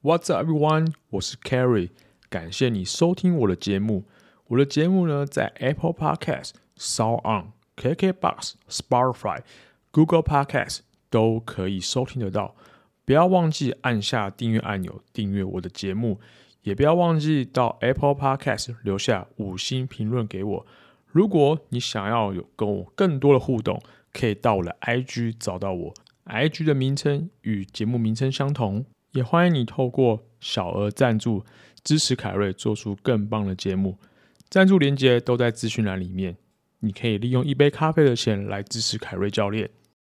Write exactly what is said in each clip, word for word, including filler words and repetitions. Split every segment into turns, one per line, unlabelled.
What's up, everyone？ 我是 Carry， 感谢你收听我的节目。我的节目呢，在 Apple Podcast、SoundOn、K K Box、Spotify、Google Podcast 都可以收听得到。不要忘记按下订阅按钮，订阅我的节目。也不要忘记到 Apple Podcast 留下五星评论给我。如果你想要有跟我更多的互动，可以到我的 I G 找到我。I G 的名称与节目名称相同。也欢迎你透过小额赞助支持凯瑞做出更棒的节目，赞助连结都在资讯栏里面，你可以利用一杯咖啡的钱来支持凯瑞教练。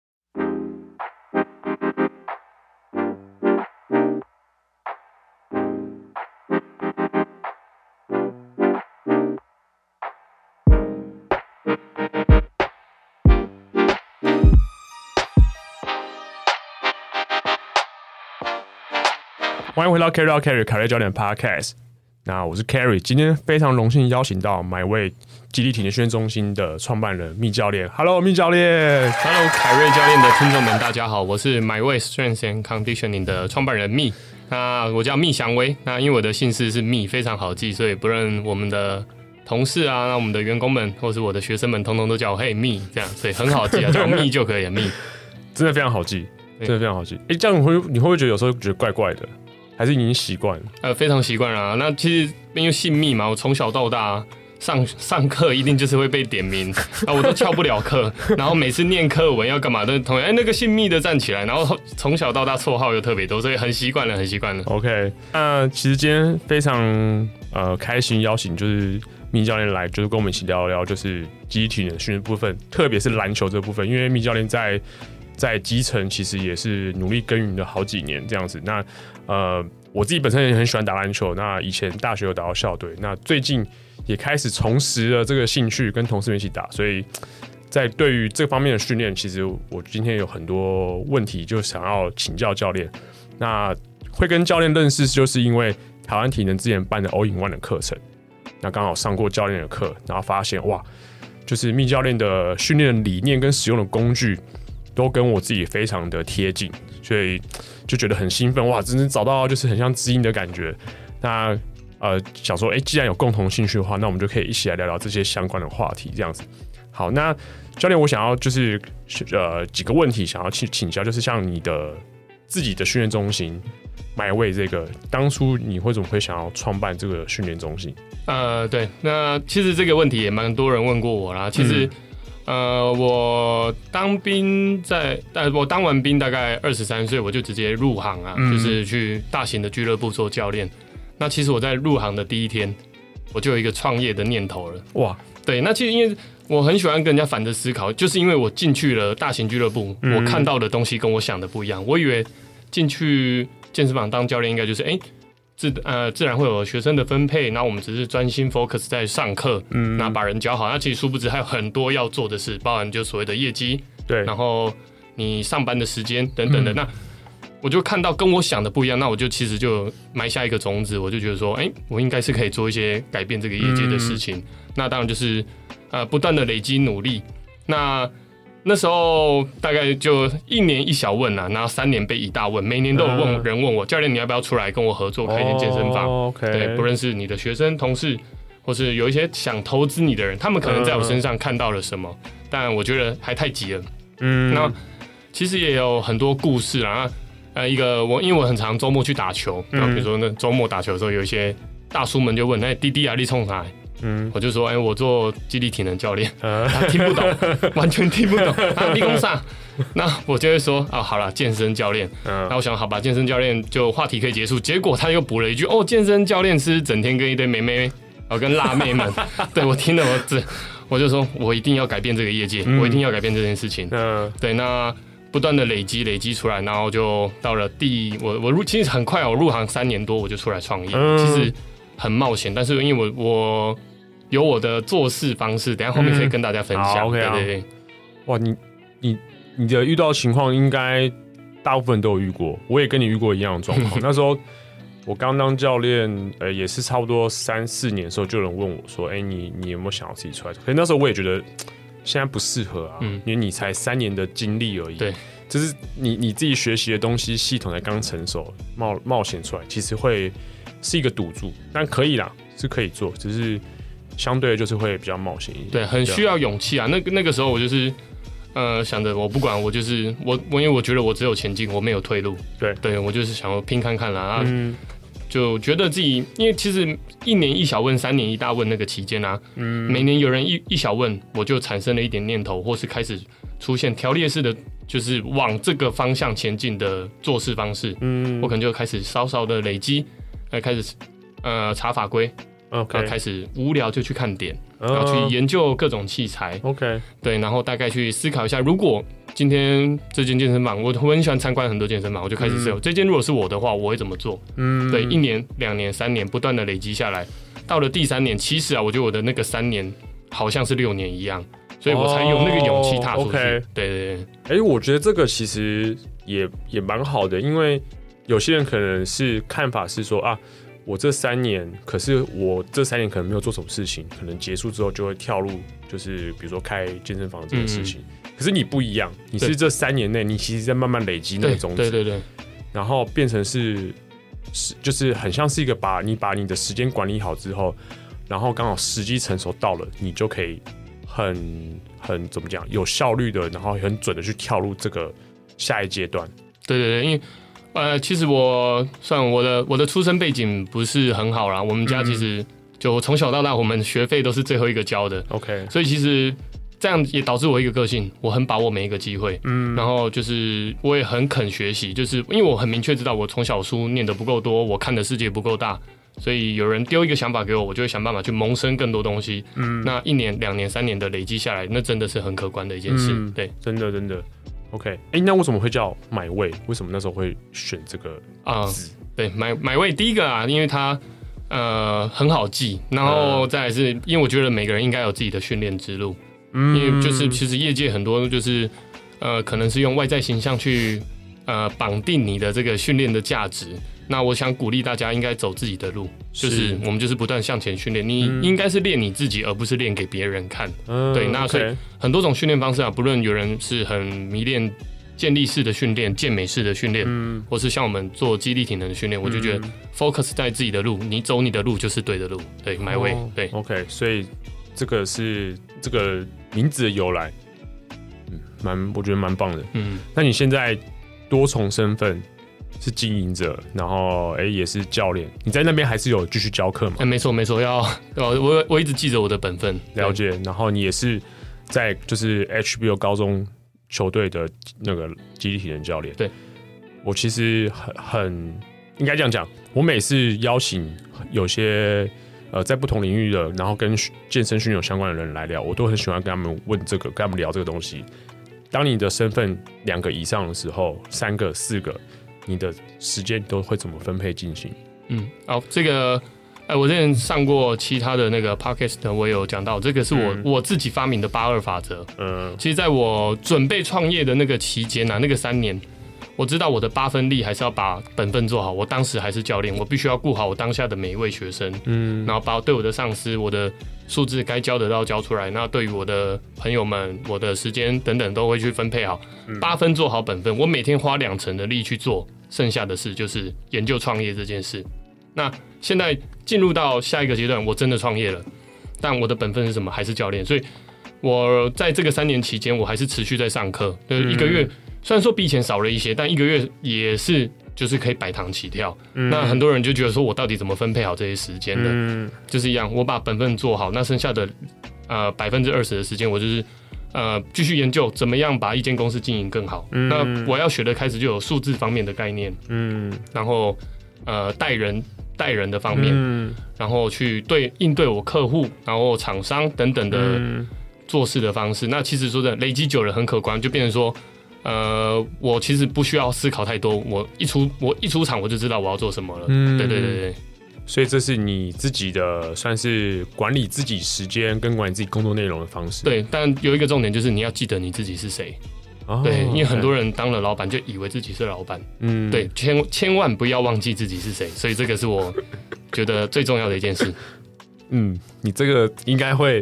欢迎回到 Carry 到 Carry 凯瑞教练 Podcast。那我是 Carry， 今天非常荣幸邀请到买位肌力体能训练中心的创办人密教练。Hello， 密教练。
Hello， 凯瑞教练的听众们，大家好，我是买位 Strength and Conditioning 的创办人密。那我叫密祥威，那因为我的姓氏是密，非常好记，所以不论我们的同事啊，那我们的员工们，或是我的学生们，通通都叫我嘿密，这样，所以很好记啊，叫我密就可以了。密，
真的非常好记，真的非常好记。哎，这样你会你会不会觉得有时候觉得怪怪的？还是已经习惯了？
呃，非常习惯了、啊。那其实因为姓密嘛，我从小到大上上课一定就是会被点名，啊，我都翘不了课。然后每次念课文要干嘛，都是同学哎、欸、那个姓密的站起来。然后从小到大绰号又特别多，所以很习惯了，很习惯了。
OK， 那其实今天非常呃开心邀请就是密教练来，就是跟我们一起聊聊就是肌力体能训练部分，特别是篮球这部分，因为密教练在。在基层其实也是努力耕耘了好几年这样子。那呃，我自己本身也很喜欢打篮球，那以前大学有打到校队，那最近也开始重拾了这个兴趣，跟同事们一起打。所以在对于这方面的训练，其实我今天有很多问题就想要请教教练。那会跟教练认识，就是因为台湾体能之前办的 All in One 的课程，那刚好上过教练的课，然后发现哇，就是密教练的训练理念跟使用的工具。都跟我自己非常的贴近，所以就觉得很兴奋哇！真的找到就是很像知音的感觉。那呃想说，哎、欸，既然有共同兴趣的话，那我们就可以一起来聊聊这些相关的话题，这样子。好，那教练，我想要就是呃几个问题想要去请教，就是像你的自己的训练中心买位这个，当初你为什么会想要创办这个训练中心？
呃，对，那其实这个问题也蛮多人问过我啦，其实。嗯呃，我当兵在，但我当完兵大概二十三岁，我就直接入行啊、嗯，就是去大型的俱乐部做教练。那其实我在入行的第一天，我就有一个创业的念头了。哇，对，那其实因为我很喜欢跟人家反着思考，就是因为我进去了大型俱乐部、嗯，我看到的东西跟我想的不一样。我以为进去健身房当教练应该就是，哎、欸。自呃自然会有学生的分配，那我们只是专心 focus 在上课，嗯，那把人教好。那其实殊不知还有很多要做的事，包含就所谓的业绩，对，然后你上班的时间等等的、嗯。那我就看到跟我想的不一样，那我就其实就埋下一个种子，我就觉得说，哎、欸，我应该是可以做一些改变这个业界的事情。嗯、那当然就是呃不断的累积努力。那那时候大概就一年一小问啊，然后三年被一大问，每年都有问人问我、嗯、教练你要不要出来跟我合作开一间健身房、哦 okay、对，不论是你的学生同事或是有一些想投资你的人，他们可能在我身上看到了什么、嗯、但我觉得还太急了。嗯，那其实也有很多故事啦。呃，一个我因为我很常周末去打球，然后比如说那周末打球的时候，有一些大叔们就问，哎、欸，弟弟啊，你冲啥？嗯，我就说，哎、欸，我做肌力体能教练，嗯、他听不懂，完全听不懂。啊，你讲啥？那我就会说，啊，好啦，健身教练。嗯，那我想，好吧，健身教练就话题可以结束。结果他又补了一句，哦，健身教练是整天跟一堆妹妹，哦，跟辣妹们。对我听了我这，我就说我一定要改变这个业界，嗯、我一定要改变这件事情。嗯，对，那不断的累积累积出来，然后就到了第我我入其实很快，我入行三年多我就出来创业，嗯、其实很冒险，但是因为我我。有我的做事方式，等一下后面可以跟大家分享。嗯、okay 啊、对对对，
哇，你你你的遇到的情况应该大部分都有遇过，我也跟你遇过一样的状况。那时候我刚当教练，呃，也是差不多三四年的时候，就有人问我说：“哎、欸，你你有没有想要自己出来？”可是那时候我也觉得现在不适合啊，嗯、因为你才三年的经历而已。对， 就是你你自己学习的东西系统才刚成熟，冒冒险出来，其实会是一个赌注，但可以啦，是可以做，只是相对就是会比较冒险一点。
对，很需要勇气啊。那个那个时候我就是呃想着我不管，我就是我我因为我觉得我只有前进，我没有退路。
对，
对我就是想要拼看看啦。啊
嗯，
就觉得自己，因为其实一年一小问，三年一大问那个期间啊，嗯，每年有人一一小问，我就产生了一点念头，或是开始出现条列式的，就是往这个方向前进的做事方式。嗯，我可能就开始稍稍的累积，呃，开始呃查法规，
OK，
然后开始无聊就去看点，然后去研究各种器材。
OK，
对，然后大概去思考一下，如果今天这间健身房，我我很喜欢参观很多健身房，我就开始思考、嗯、这间如果是我的话，我会怎么做？嗯，对，一年、两年、三年，不断的累积下来，到了第三年，其实啊，我觉得我的那个三年好像是六年一样，所以我才有那个勇气踏出去。
哦、
对对对，
哎、欸，我觉得这个其实也也蛮好的，因为有些人可能是看法是说啊，我这三年，可是我这三年可能没有做什么事情，可能结束之后就会跳入，就是比如说开健身房这件事情。嗯，可是你不一样，你是这三年内，你其实在慢慢累积那个种子，
对对对，
然后变成是是就是很像是一个把你把你的时间管理好之后，然后刚好时机成熟到了，你就可以很很怎么讲，有效率的，然后很准的去跳入这个下一阶段。
对对对，因为呃，其实我算我的我的出生背景不是很好啦，我们家其实、嗯、就从小到大，我们学费都是最后一个交的
，OK，
所以其实。这样也导致我一个个性，我很把握每一个机会，嗯，然后就是我也很肯学习，就是因为我很明确知道我从小书念得不够多，我看的世界不够大，所以有人丢一个想法给我，我就会想办法去萌生更多东西。嗯，那一年、两年、三年的累积下来，那真的是很可观的一件事。嗯、对，
真的真的 ，OK， 哎、欸，那为什么会叫买位？为什么那时候会选这个啊、呃？
对，买买位第一个啊，因为它呃很好记，然后再来是因为我觉得每个人应该有自己的训练之路。因为就是其实业界很多就是呃可能是用外在形象去呃绑定你的这个训练的价值，那我想鼓励大家应该走自己的路，就是我们就是不断向前训练，你应该是练你自己而不是练给别人看。嗯、对，那所以很多种训练方式啊，不论有人是很迷恋健力式的训练、健美式的训练，嗯，或是像我们做肌力体能的训练，我就觉得 focus 在自己的路，你走你的路就是对的路。对，买位、哦、对
，OK， 所以这个是这个。名字的由来，嗯，蛮我觉得蛮棒的。嗯，那你现在多重身份是经营者，然后哎、欸、也是教练，你在那边还是有继续教课吗？
哎、欸，没错没错，要我我一直记着我的本分。
了解，然后你也是在就是 H B O 高中球队的那个肌力体能教练。
对，
我其实很很应该这样讲，我每次邀请有些。呃，在不同领域的，然后跟健身训练有相关的人来聊，我都很喜欢跟他们问这个，跟他们聊这个东西。当你的身份两个以上的时候，三个、四个，你的时间都会怎么分配进行？
嗯，好，这个，呃，我之前上过其他的那个 podcast， 我有讲到，这个是我、嗯、我自己发明的八二法则。嗯，其实在我准备创业的那个期间啊，那个三年。我知道我的八分力还是要把本分做好。我当时还是教练，我必须要顾好我当下的每一位学生，嗯，然后把对我的上司、我的数字该交得到交出来。那对于我的朋友们、我的时间等等都会去分配好，八分做好本分。我每天花两成的力去做，剩下的事就是研究创业这件事。那现在进入到下一个阶段，我真的创业了，但我的本分是什么？还是教练。所以我在这个三年期间，我还是持续在上课，就是一个月。虽然说比以前少了一些，但一个月也是就是可以百堂起跳。嗯、那很多人就觉得说我到底怎么分配好这些时间的？嗯、就是一样，我把本分做好，那剩下的呃百分之二十的时间，我就是呃继续研究怎么样把一间公司经营更好。嗯、那我要学的开始就有数字方面的概念，嗯，然后呃带人带人的方面，嗯、然后去对应对我客户，然后厂商等等的做事的方式。嗯、那其实说真的，累积久了很可观，就变成说。呃，我其实不需要思考太多，我一出我一出场我就知道我要做什么了。嗯，对对对对。
所以这是你自己的算是管理自己时间跟管理自己工作内容的方式。
对，但有一个重点就是你要记得你自己是谁。哦、对，因为很多人当了老板就以为自己是老板。嗯，对，千千万不要忘记自己是谁。所以这个是我觉得最重要的一件事。
嗯，你这个应该会。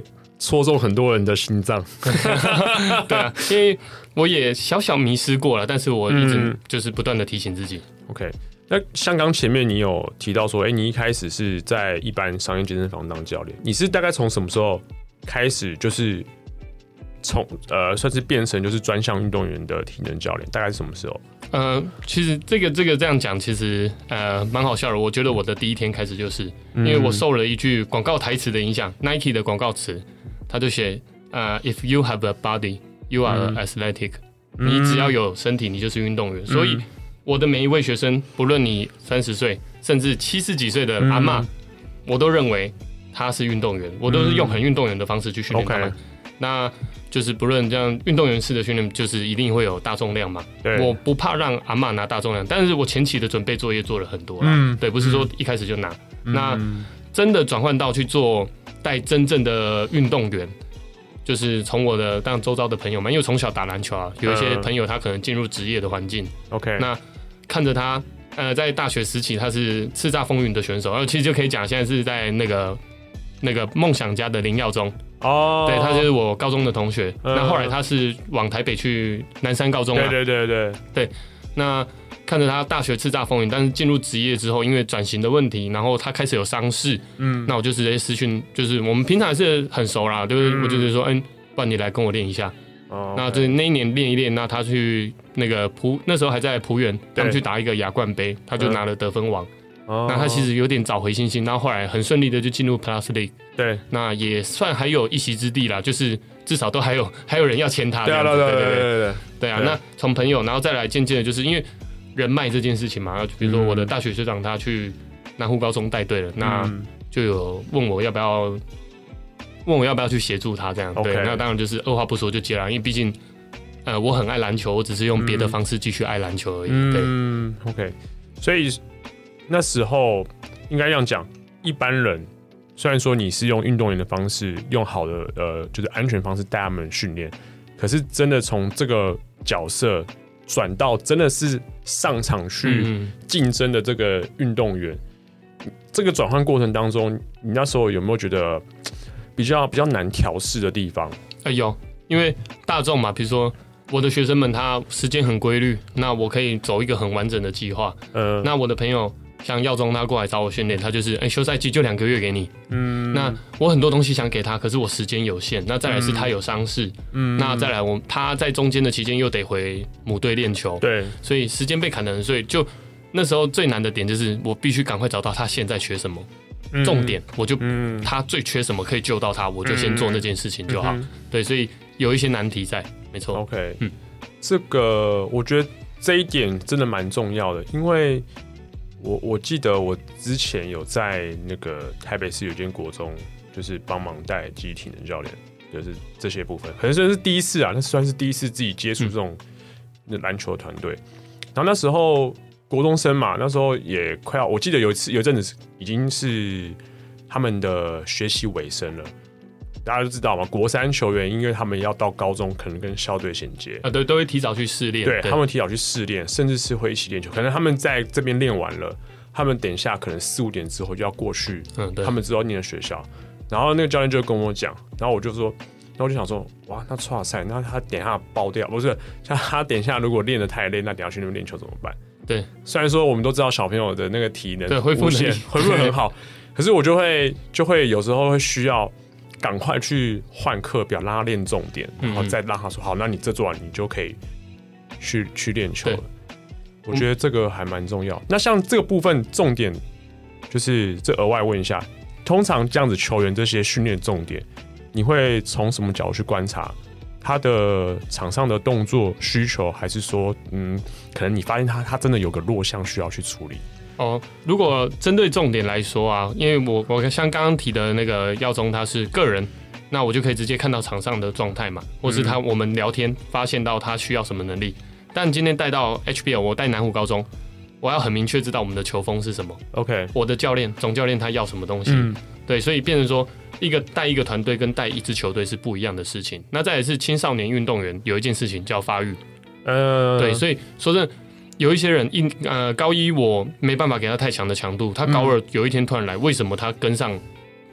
戳中很多人的心脏。
对啊，因为我也小小迷失过了，但是我一直就是不断的提醒自己。
嗯、OK， 那像刚前面你有提到说，哎、欸，你一开始是在一般商业健身房当教练，你是大概从什么时候开始就是从呃算是变成就是专项运动员的体能教练？大概是什么时候？
呃，其实这个这个这样讲，其实呃蛮好笑的。我觉得我的第一天开始就是，因为我受了一句广告台词的影响、嗯、，Nike 的广告词，他就写呃 ，If you have a body, you are athletic、嗯。你只要有身体，你就是运动员。嗯、所以我的每一位学生，不论你三十岁，甚至七十几岁的阿嬷、嗯，我都认为他是运动员。我都是用很运动员的方式去训练他们。Okay. 那就是不论这样运动员式的训练，就是一定会有大重量嘛。我不怕让阿嬷拿大重量，但是我前期的准备作业做了很多啦、嗯、对，不是说一开始就拿。嗯、那真的转换到去做带真正的运动员，就是从我的当周遭的朋友们，因为从小打篮球啊，有一些朋友他可能进入职业的环境、
嗯、，OK，
那看着他呃在大学时期他是叱咤风云的选手，然后其实就可以讲现在是在那个那个梦想家的林耀宗。哦、oh ，对，他就是我高中的同学。嗯、那后来他是往台北去南山高中嘛？
对对对对
对。那看着他大学叱咤风云，但是进入职业之后，因为转型的问题，然后他开始有伤势。嗯。那我就直接私讯，就是我们平常还是很熟啦，对不对？嗯、我就是说，嗯，不然你来跟我练一下。哦。那就是那一年练一练，那他去那个埔，那时候还在埔园，他们去打一个亚冠杯，他就拿了得分王。哦。那他其实有点找回信心，然后后来很顺利的就进入 Plus League。对，那也算还有一席之地啦，就是至少都还有还有人要签他这样子。对对对对对对对啊！那从朋友，然后再来渐渐的，就是因为人脉这件事情嘛，比如说我的大学学长他去南湖高中带队了，嗯、那就有问我要不要问我要不要去协助他这样。对， okay. 那当然就是二话不说就接了，因为毕竟呃我很爱篮球，我只是用别的方式继续爱篮球而已。嗯、对，
嗯 ，OK， 所以那时候应该这样讲，一般人。虽然说你是用运动员的方式，用好的呃，就是安全方式带他们训练，可是真的从这个角色转到真的是上场去竞争的这个运动员，嗯、这个转换过程当中，你那时候有没有觉得比较比较难调试的地方？
哎、呃、有，因为大众嘛，比如说我的学生们，他时间很规律，那我可以走一个很完整的计划。嗯、呃，那我的朋友。像耀宗他过来找我训练，他就是哎、欸、休赛季就两个月给你，嗯，那我很多东西想给他，可是我时间有限。那再来是他有伤势，嗯，那再来我他在中间的期间又得回母队练球，对，所以时间被砍得很碎。就那时候最难的点就是我必须赶快找到他现在缺什么，嗯、重点我就、嗯、他最缺什么可以救到他，我就先做那件事情就好。嗯、对，所以有一些难题在，没错。
OK， 嗯，这个我觉得这一点真的蛮重要的，因为。我我记得我之前有在那个台北市有间国中，就是帮忙带记忆体能教练，就是这些部分，可能这是第一次啊，那算是第一次自己接触这种篮球团队。然后那时候国中生嘛，那时候也快要，我记得有一次有一阵子已经是他们的学习尾声了。大家都知道嘛，国三球员因为他们要到高中，可能跟校队衔接
啊，对，都会提早去试练。
对，他们提早去试练，甚至是会一起练球。可能他们在这边练完了，他们等一下可能四五点之后就要过去，嗯，他们知道念的学校。然后那个教练就跟我讲，然后我就说，然后我就想说，哇，那剉赛，那他等一下爆掉，不是像他等一下如果练得太累，那等一下去那边练球怎么办？
对，
虽然说我们都知道小朋友的那个体能
对恢复能力
恢复很好，可是我就会就会有时候会需要。赶快去换课表，让他练重点，然后再让他说好，那你这做完，你就可以去去练球了。我觉得这个还蛮重要。那像这个部分重点，就是这额外问一下，通常这样子球员这些训练重点，你会从什么角度去观察他的场上的动作需求，还是说，嗯，可能你发现他他真的有个弱项需要去处理？
哦，如果针对重点来说啊，因为我我像刚刚提的那个耀宗他是个人，那我就可以直接看到场上的状态嘛，或是他我们聊天发现到他需要什么能力。但今天带到 H B L， 我带南湖高中，我要很明确知道我们的球风是什么。OK， 我的教练总教练他要什么东西？嗯、对，所以变成说一个带一个团队跟带一支球队是不一样的事情。那再来是青少年运动员有一件事情叫发育，呃，对，所以说真的。有一些人一呃高一我没办法给他太强的强度，他高二有一天突然来，为什么他跟上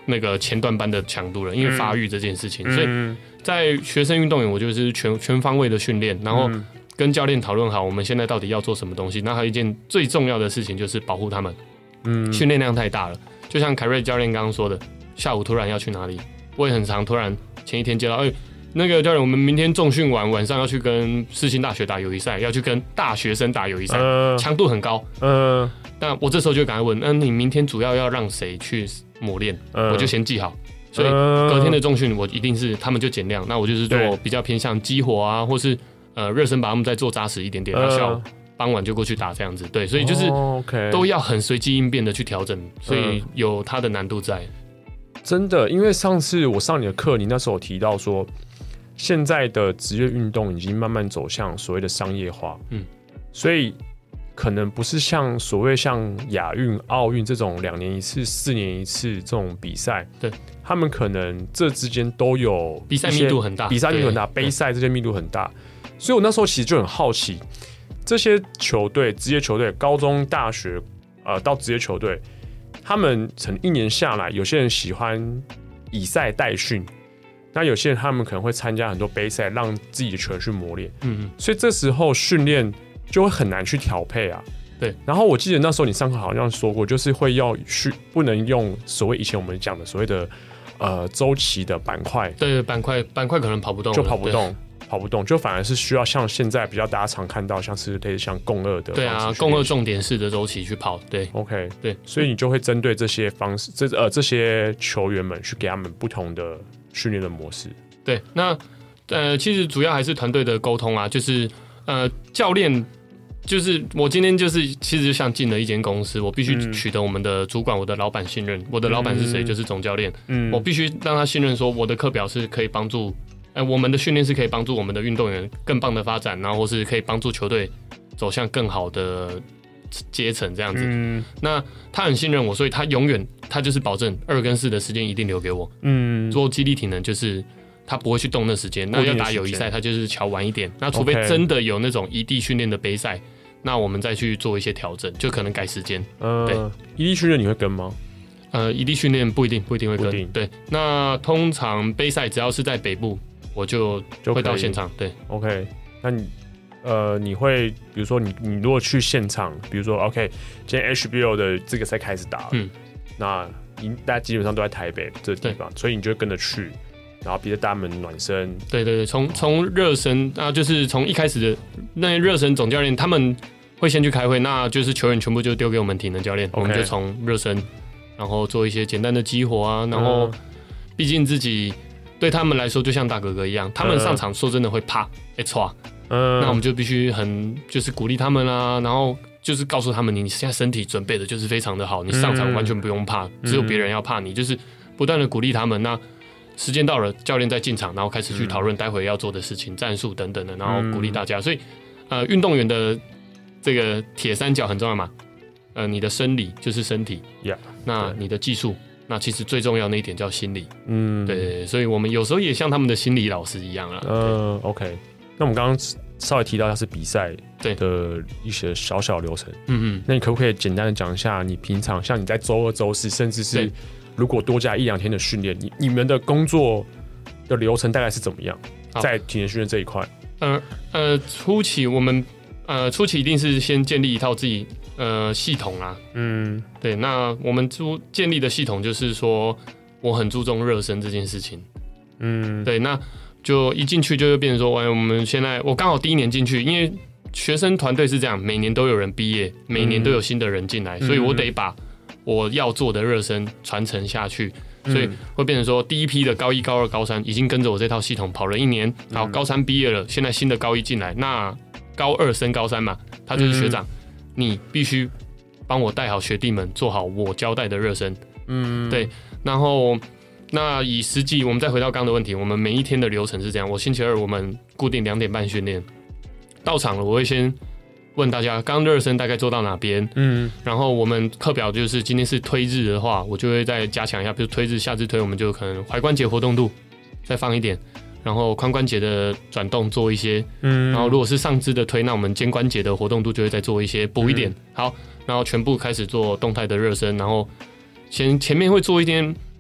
那个前段班的强度了，因为发育这件事情，嗯、所以在学生运动员，我就是全全方位的训练，然后跟教练讨论好我们现在到底要做什么东西。那还有一件最重要的事情就是保护他们，嗯，训练量太大了，就像凯瑞教练刚刚说的，下午突然要去哪里，我也很常突然前一天接到，哎、欸，那个教练，我们明天重训完，晚上要去跟世新大学打友谊赛，要去跟大学生打友谊赛，强、呃、度很高，嗯、呃，那我这时候就赶快问，那、呃、你明天主要要让谁去磨练？呃、我就先记好。所以隔天的重训我一定是他们就减量，那我就是做比较偏向激活啊，或是呃热身把他们再做扎实一点点，那下午傍晚就过去打这样子。对，所以就是都要很随机应变的去调整，所以有它的难度在。
真的，因为上次我上你的课，你那时候有提到说，现在的职业运动已经慢慢走向所谓的商业化，嗯，所以可能不是像所谓像亚运、奥运这种两年一次、四年一次这种比赛，
对，
他们可能这之间都有
比赛密度很大，
比赛密度很大，杯赛这些密度很大，所以我那时候其实就很好奇，这些球队、职业球队、高中、大学，呃，到职业球队，他们曾一年下来，有些人喜欢以赛代训，那有些人他们可能会参加很多杯赛，让自己的球员去磨练，嗯嗯，所以这时候训练就会很难去调配啊。
对，
然后我记得那时候你上课好像说过，就是会要去不能用所谓以前我们讲的所谓的呃周期的板块，
对，板块板块可能跑不动了，
就跑不动，跑不动，就反而是需要像现在比较大家常看到，像是类似像共二的，
对啊，共二重点式的周期去跑，对
，OK，
对，
所以你就会针对这些方式，这呃这些球员们去给他们不同的训练的模式。
对，那呃其实主要还是团队的沟通啊，就是呃教练。就是我今天就是其实就像进了一间公司，我必须取得我们的主管、我的老板信任。我的老板是谁？就是总教练。嗯，我必须让他信任，说我的课表是可以帮助，呃，我们的训练是可以帮助我们的运动员更棒的发展，然后或是可以帮助球队走向更好的阶层这样子。嗯，那他很信任我，所以他永远他就是保证二跟四的时间一定留给我。嗯，做肌力体能就是他不会去动那时间。那要打友谊赛，他就是调晚一点。那除非真的有那种异地训练的杯赛。那我们再去做一些调整，就可能改时间。呃，对，
异地训练你会跟吗？
呃，异地训练不一定，不一定会跟。对，那通常杯赛只要是在北部，我就会到现场。对
，OK。那你呃，你会比如说你你如果去现场，比如说 OK， 今天 H B O 的这个赛开始打了，嗯，那大家基本上都在台北这个地方，所以你就跟着去。然后逼着大家们暖身，
对对对，从从热身啊，就是从一开始的那热身总教练他们会先去开会，那就是球员全部就丢给我们体能教练， okay. 我们就从热身，然后做一些简单的激活啊，然后毕竟自己对他们来说就像大哥哥一样，他们上场说真的会怕，会唰，嗯，那我们就必须很就是鼓励他们啊，然后就是告诉他们你现在身体准备的就是非常的好，你上场完全不用怕，嗯、只有别人要怕你，就是不断的鼓励他们那。时间到了，教练再进场，然后开始去讨论待会要做的事情、战术等等的，然后鼓励大家。所以，呃，运动员的这个铁三角很重要嘛。呃，你的生理就是身体， yeah, 那你的技术，那其实最重要的一点叫心理。嗯，对，所以我们有时候也像他们的心理老师一样啊。
嗯 ，OK。那我们刚刚稍微提到它是比赛的一些小小流程。嗯嗯。那你可不可以简单的讲一下，你平常像你在周二、周四，甚至是如果多加一两天的训练，你你们的工作的流程大概是怎么样？在体能训练这一块，
呃呃，初期我们呃初期一定是先建立一套自己呃系统啊，嗯，对，那我们初建立的系统就是说，我很注重热身这件事情，嗯，对，那就一进去就会变成说，哎，我们现在我刚好第一年进去，因为学生团队是这样，每年都有人毕业，每年都有新的人进来，嗯、所以我得把我要做的热身传承下去，所以会变成说，第一批的高一、高二、高三已经跟着我这套系统跑了一年，好，高三毕业了，现在新的高一进来，那高二升高三嘛，他就是学长，嗯、你必须帮我带好学弟们，做好我交代的热身，嗯，对，然后那以实际，我们再回到刚刚的问题，我们每一天的流程是这样，我星期二我们固定两点半训练，到场了我会先问大家刚热身大概做到哪边，嗯，然后我们课表就是今天是推日的话，我就会再加强一下，比如推日下肢推，我们就可能踝关节活动度再放一点，然后髋关节的转动做一些，嗯，然后如果是上肢的推，那我们肩关节的活动度就会再做一些补一点，嗯、好，然后全部开始做动态的热身，然后前前面会做一点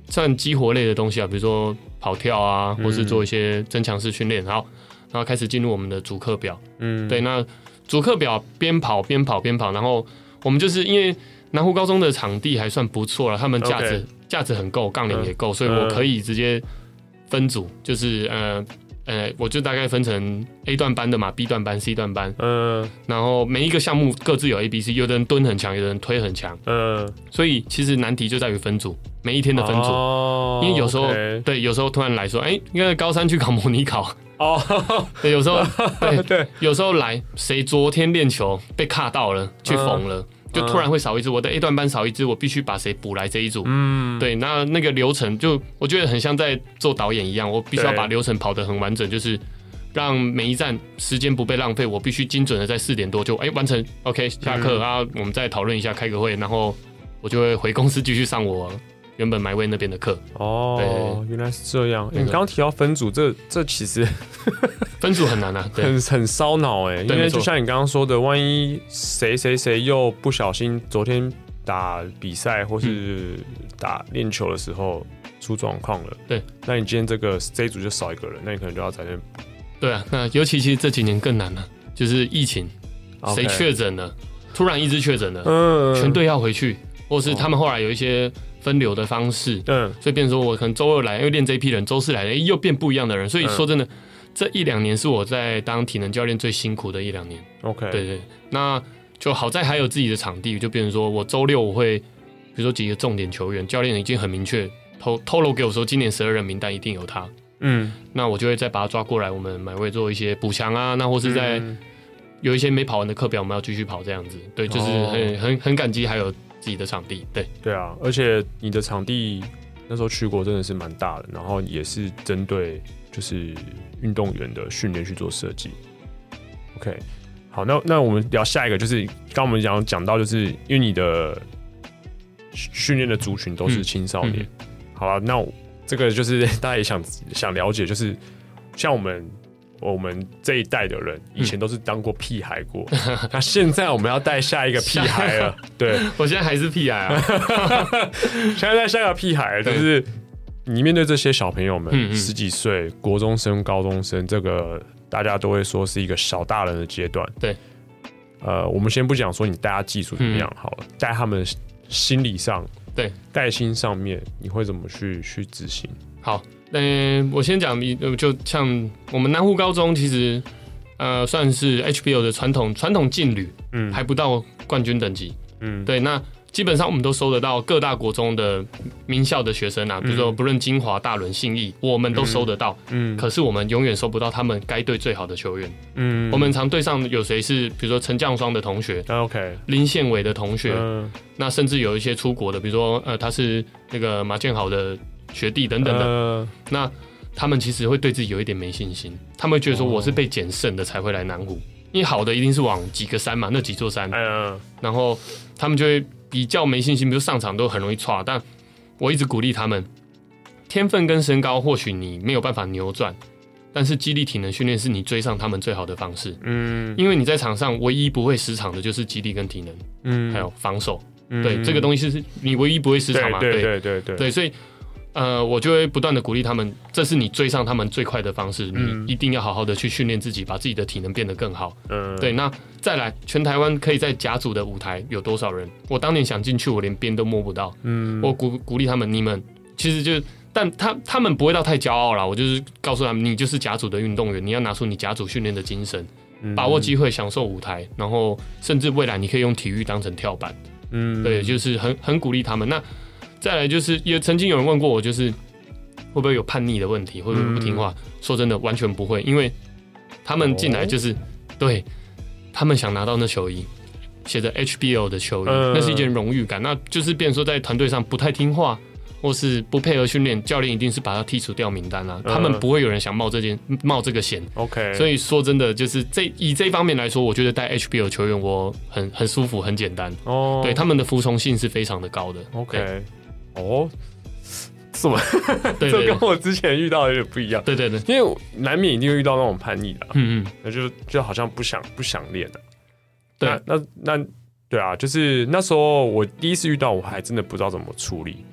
算激活类的东西啊，比如说跑跳啊，或是做一些增强式训练，好，然后开始进入我们的主课表。嗯，对，那主课表边跑边跑边跑，然后我们就是因为南湖高中的场地还算不错了，他们架子架子很够，杠铃也够，所以我可以直接分组，就是呃。呃，我就大概分成 A 段班的嘛 ，B 段班、C 段班，嗯，然后每一个项目各自有 A、B、C， 有的人蹲很强，有的人推很强，嗯，所以其实难题就在于分组，每一天的分组，哦、因为有时候、okay. 对，有时候突然来说，哎、欸，因为高三去考模拟考，哦，对，有时候对对，有时候来谁昨天练球被卡到了，去缝了。嗯就突然会少一支，我的 A 段班少一支，我必须把谁补来这一组。嗯，对，那那个流程就我觉得很像在做导演一样，我必须要把流程跑得很完整，就是让每一站时间不被浪费，我必须精准的在四点多就哎、欸、完成 ，OK 下课、嗯、啊，我们再讨论一下，开个会，然后我就会回公司继续上我原本买位那边的课。
哦，原来是这样。欸、你刚刚提到分组，这这其实
分组很难啊，对
很很烧脑哎，因为就像你刚刚说的，万一谁谁谁又不小心昨天打比赛或是打练球的时候出状况了，对，那你今天这个这一组就少一个人，那你可能就要在那边补。
对啊，那尤其其实这几年更难了，就是疫情，谁确诊了，突然一直确诊了，嗯，全队要回去，或是他们后来有一些分流的方式，嗯，所以变成说我可能周二来，因为练这一批人，周四来，又变不一样的人，所以说真的。嗯这一两年是我在当体能教练最辛苦的一两年。OK， 对对，那就好在还有自己的场地，就变成说我周六我会，比如说几个重点球员，教练已经很明确透透露给我说，今年十二人名单一定有他。嗯，那我就会再把他抓过来，我们买位做一些补强啊，那或是在有一些没跑完的课表，我们要继续跑这样子。对，就是很很很感激还有自己的场地。对
对啊，而且你的场地那时候去过，真的是蛮大的，然后也是针对就是运动员的训练去做设计。OK， 好，那那我们聊下一个，就是刚我们讲讲到，就是因为你的训练的族群都是青少年，嗯嗯、好了，那这个就是大家也想想了解，就是像我们我们这一代的人，以前都是当过屁孩过，嗯、那现在我们要带下一个屁孩了。对，
我现在还是屁孩啊，
现在带下一个屁孩，就是。你面对这些小朋友们，嗯嗯十几岁，国中生、高中生，这个大家都会说是一个小大人的阶段。对，呃，我们先不讲说你带他技术怎么样好了，带、嗯、他们心理上，对，带心上面，你会怎么去去执行？
好，嗯、呃，我先讲，你就像我们南湖高中，其实呃算是 H B L 的传统传统劲旅，嗯，还不到冠军等级，嗯，对，那。基本上我们都收得到各大国中的名校的学生啊，比如说不论金华、大伦、信义，我们都收得到。嗯，可是我们永远收不到他们该队最好的球员。嗯，我们常队上有谁是，比如说陈降双的同学 ，OK， 林宪伟的同学，嗯，那甚至有一些出国的，比如说呃他是那个马建豪的学弟等等的，呃、那他们其实会对自己有一点没信心，他们会觉得说我是被捡剩的才会来南湖，因为好的一定是往几个山嘛，那几座山，呃、然后他们就会。比较没信心，比如上场都很容易挫，但我一直鼓励他们，天分跟身高或许你没有办法扭转，但是肌力体能训练是你追上他们最好的方式。嗯，因为你在场上唯一不会失常的就是肌力跟体能，嗯，还有防守。嗯、对，这个东西是你唯一不会失常嘛？
对对对对 对,
对，所以呃，我就会不断的鼓励他们，这是你追上他们最快的方式，嗯、你一定要好好的去训练自己，把自己的体能变得更好。嗯，对，那。再来，全台湾可以在甲组的舞台有多少人？我当年想进去，我连边都摸不到。嗯，我鼓鼓励他们，你们其实就，但他他们不会到太骄傲啦。我就是告诉他们，你就是甲组的运动员，你要拿出你甲组训练的精神，嗯、把握机会，享受舞台，然后甚至未来你可以用体育当成跳板。嗯，对，就是很很鼓励他们。那再来就是，也曾经有人问过我，就是会不会有叛逆的问题，会不会不听话？嗯、说真的，完全不会，因为他们进来就是、哦、对。他们想拿到那球衣，写着 H B L 的球衣，嗯、那是一件荣誉感。那就是变成说，在团队上不太听话，或是不配合训练，教练一定是把他剔除掉名单啦、啊。嗯、他们不会有人想冒这件冒这个险。OK， 所以说真的就是这以这一方面来说，我觉得带 H B L 球员我很很舒服，很简单。哦，对，他们的服从性是非常的高的。
OK， 哦。什么？对对对，这跟我之前遇到的有点不一样。
对对对，
因为难免一定会遇到那种叛逆的、啊，嗯嗯，那就就好像不想不想练了。对，那那那对啊，就是那时候我第一次遇到，我还真的不知道怎么处理。嗯，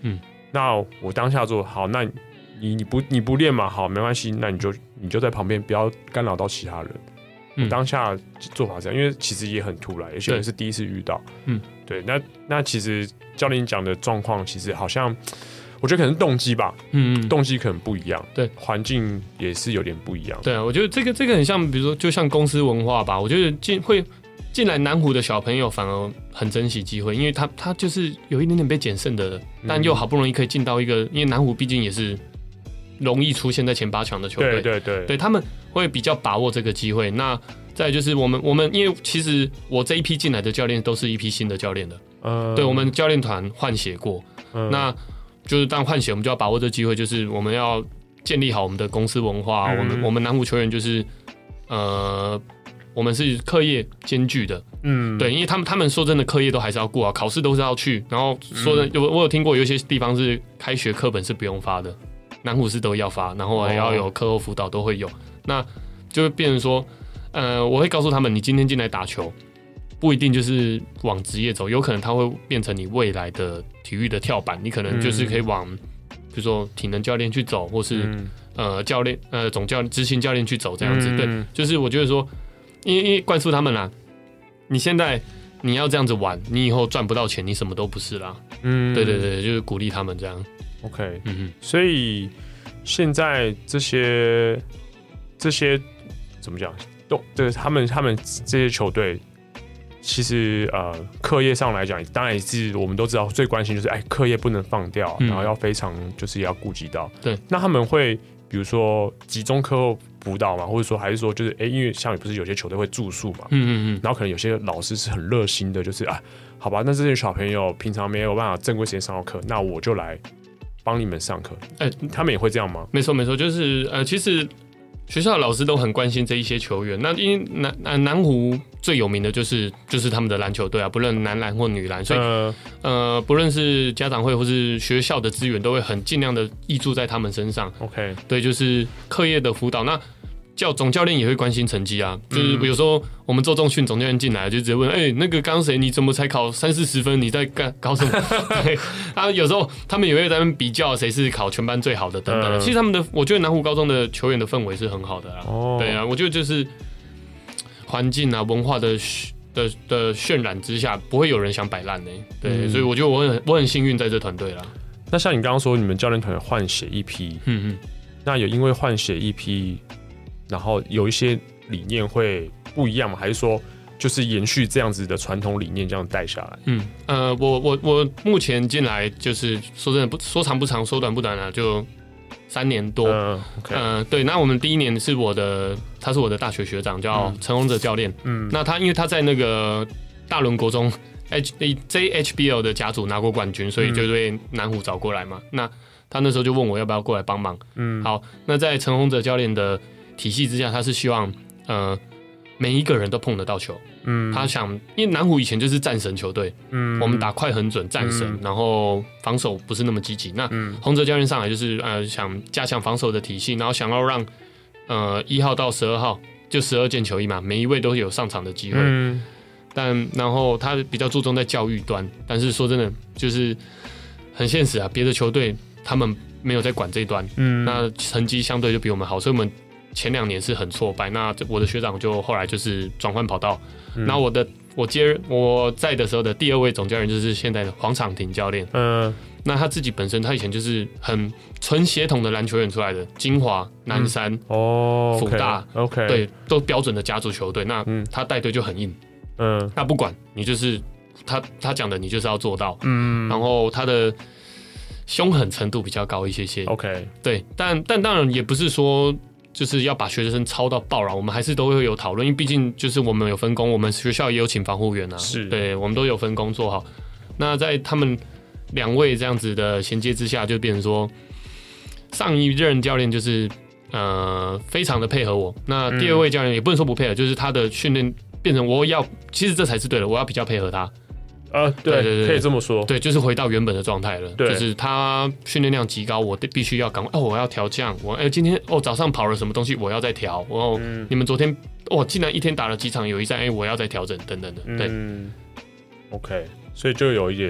那我当下做好，那你你不你不练嘛，好没关系，那你就你就在旁边，不要干扰到其他人。嗯、我当下做法这样，因为其实也很突然，有些人是第一次遇到。嗯，对，那那其实教练讲的状况，其实好像我觉得可能是动机吧，嗯嗯，动机可能不一样，对，环境也是有点不一样。
对啊，我觉得这个这个很像，比如说就像公司文化吧，我觉得进会进来南湖的小朋友反而很珍惜机会，因为他他就是有一点点被捡剩的，但又好不容易可以进到一个，因为南湖毕竟也是容易出现在前八强的球队，
对对对，
对他们会比较把握这个机会。那再来就是我们我们，因为其实我这一批进来的教练都是一批新的教练的，嗯，对我们教练团换血过，嗯，那就是当换血，我们就要把握这个机会，就是我们要建立好我们的公司文化。嗯、我们我们南湖球员就是呃，我们是课业兼具的，嗯，对，因为他们他们说真的，课业都还是要顾啊，考试都是要去。然后说的，有、嗯、我有听过有一些地方是开学课本是不用发的，南湖是都要发，然后还要有课后辅导都会有，那就会变成说，呃，我会告诉他们，你今天进来打球，不一定就是往职业走，有可能它会变成你未来的体育的跳板，你可能就是可以往，嗯、比如说体能教练去走，或是、嗯、呃教练呃总教执行教练去走这样子。嗯、对，就是我觉得说，因为因为灌输他们啦，你现在你要这样子玩，你以后赚不到钱，你什么都不是啦。嗯，对对对，就是鼓励他们这样。
OK， 嗯哼，所以现在这些这些怎么讲？都对他们他们这些球队，其实呃课业上来讲，当然也是我们都知道最关心就是哎课业不能放掉，嗯、然后要非常就是要顾及到。
对，
那他们会比如说集中课后辅导嘛，或者说还是说就是哎，因为像不是有些球队会住宿嘛，嗯嗯嗯，然后可能有些老师是很热心的，就是啊好吧，那这些小朋友平常没有办法正规时间上到课，那我就来帮你们上课。哎、欸，他们也会这样吗？
没错没错，就是呃其实。学校的老师都很关心这一些球员。那因为南南南湖最有名的就是就是他们的篮球队啊，不论男篮或女篮，所以呃, 呃不论是家长会或是学校的资源，都会很尽量的挹注在他们身上。
OK，
对，就是课业的辅导。那教总教练也会关心成绩啊，就是有时候我们做重训，总教练进来就直接问，哎、欸，那个刚谁你怎么才考三四十分？你在干搞什么？对啊，有时候他们也会在那边比较谁是考全班最好的等等的。嗯、其实他们的，我觉得南湖高中的球员的氛围是很好的啊。哦，对啊，我觉得就是环境啊、文化的的的渲染之下，不会有人想摆烂呢。对，嗯、所以我觉得我很我很幸运在这团队啦。
那像你刚刚说，你们教练团换血一批，嗯嗯，那有因为换血一批。然后有一些理念会不一样吗？还是说就是延续这样子的传统理念这样带下来？
嗯，呃，我我我目前进来就是说真的不说长不长，说短不短啊，就三年多。嗯、okay 呃，对。那我们第一年是我的，他是我的大学学长，叫陈宏哲教练。嗯，那他因为他在那个大伦国中 H J H B L 的甲组拿过冠军，所以就被南湖找过来嘛。嗯、那他那时候就问我要不要过来帮忙。嗯，好，那在陈宏哲教练的体系之下，他是希望呃每一个人都碰得到球。嗯，他想，因为南湖以前就是战神球队，嗯，我们打快很准，战神，嗯、然后防守不是那么积极。那宏哲教练上来就是呃想加强防守的体系，然后想要让呃一号到十二号就十二件球衣嘛，每一位都有上场的机会。嗯，但然后他比较注重在教育端，但是说真的就是很现实啊，别的球队他们没有在管这一端，嗯，那成绩相对就比我们好，所以我们前两年是很挫败。那我的学长就后来就是转换跑道，嗯、那我的我接我在的时候的第二位总教练就是现在的黄场庭教练，嗯，那他自己本身他以前就是很纯血统的篮球员出来的，金华、南山、嗯、哦、辅大
，OK，
对，都标准的甲组球队，那他带队就很硬，嗯，那不管你就是他他讲的你就是要做到，嗯，然后他的凶狠程度比较高一些些
，OK，
对，但但当然也不是说就是要把学生操到爆了，我们还是都会有讨论，因为毕竟就是我们有分工，我们学校也有请防护员啊，
是，
对，我们都有分工做好。那在他们两位这样子的衔接之下，就变成说上一任教练就是呃非常的配合我，那第二位教练也不能说不配合，就是他的训练变成我要，其实这才是对的，我要比较配合他。
呃，对，对对对，可以这么说，
对，就是回到原本的状态了。对，就是他训练量极高，我必须要赶快哦，我要调降，我哎、欸、今天哦早上跑了什么东西，我要再调。哦，嗯、你们昨天哦竟然一天打了几场友谊赛，哎、欸，我要再调整等等的。对，
嗯 ，OK， 所以就有一点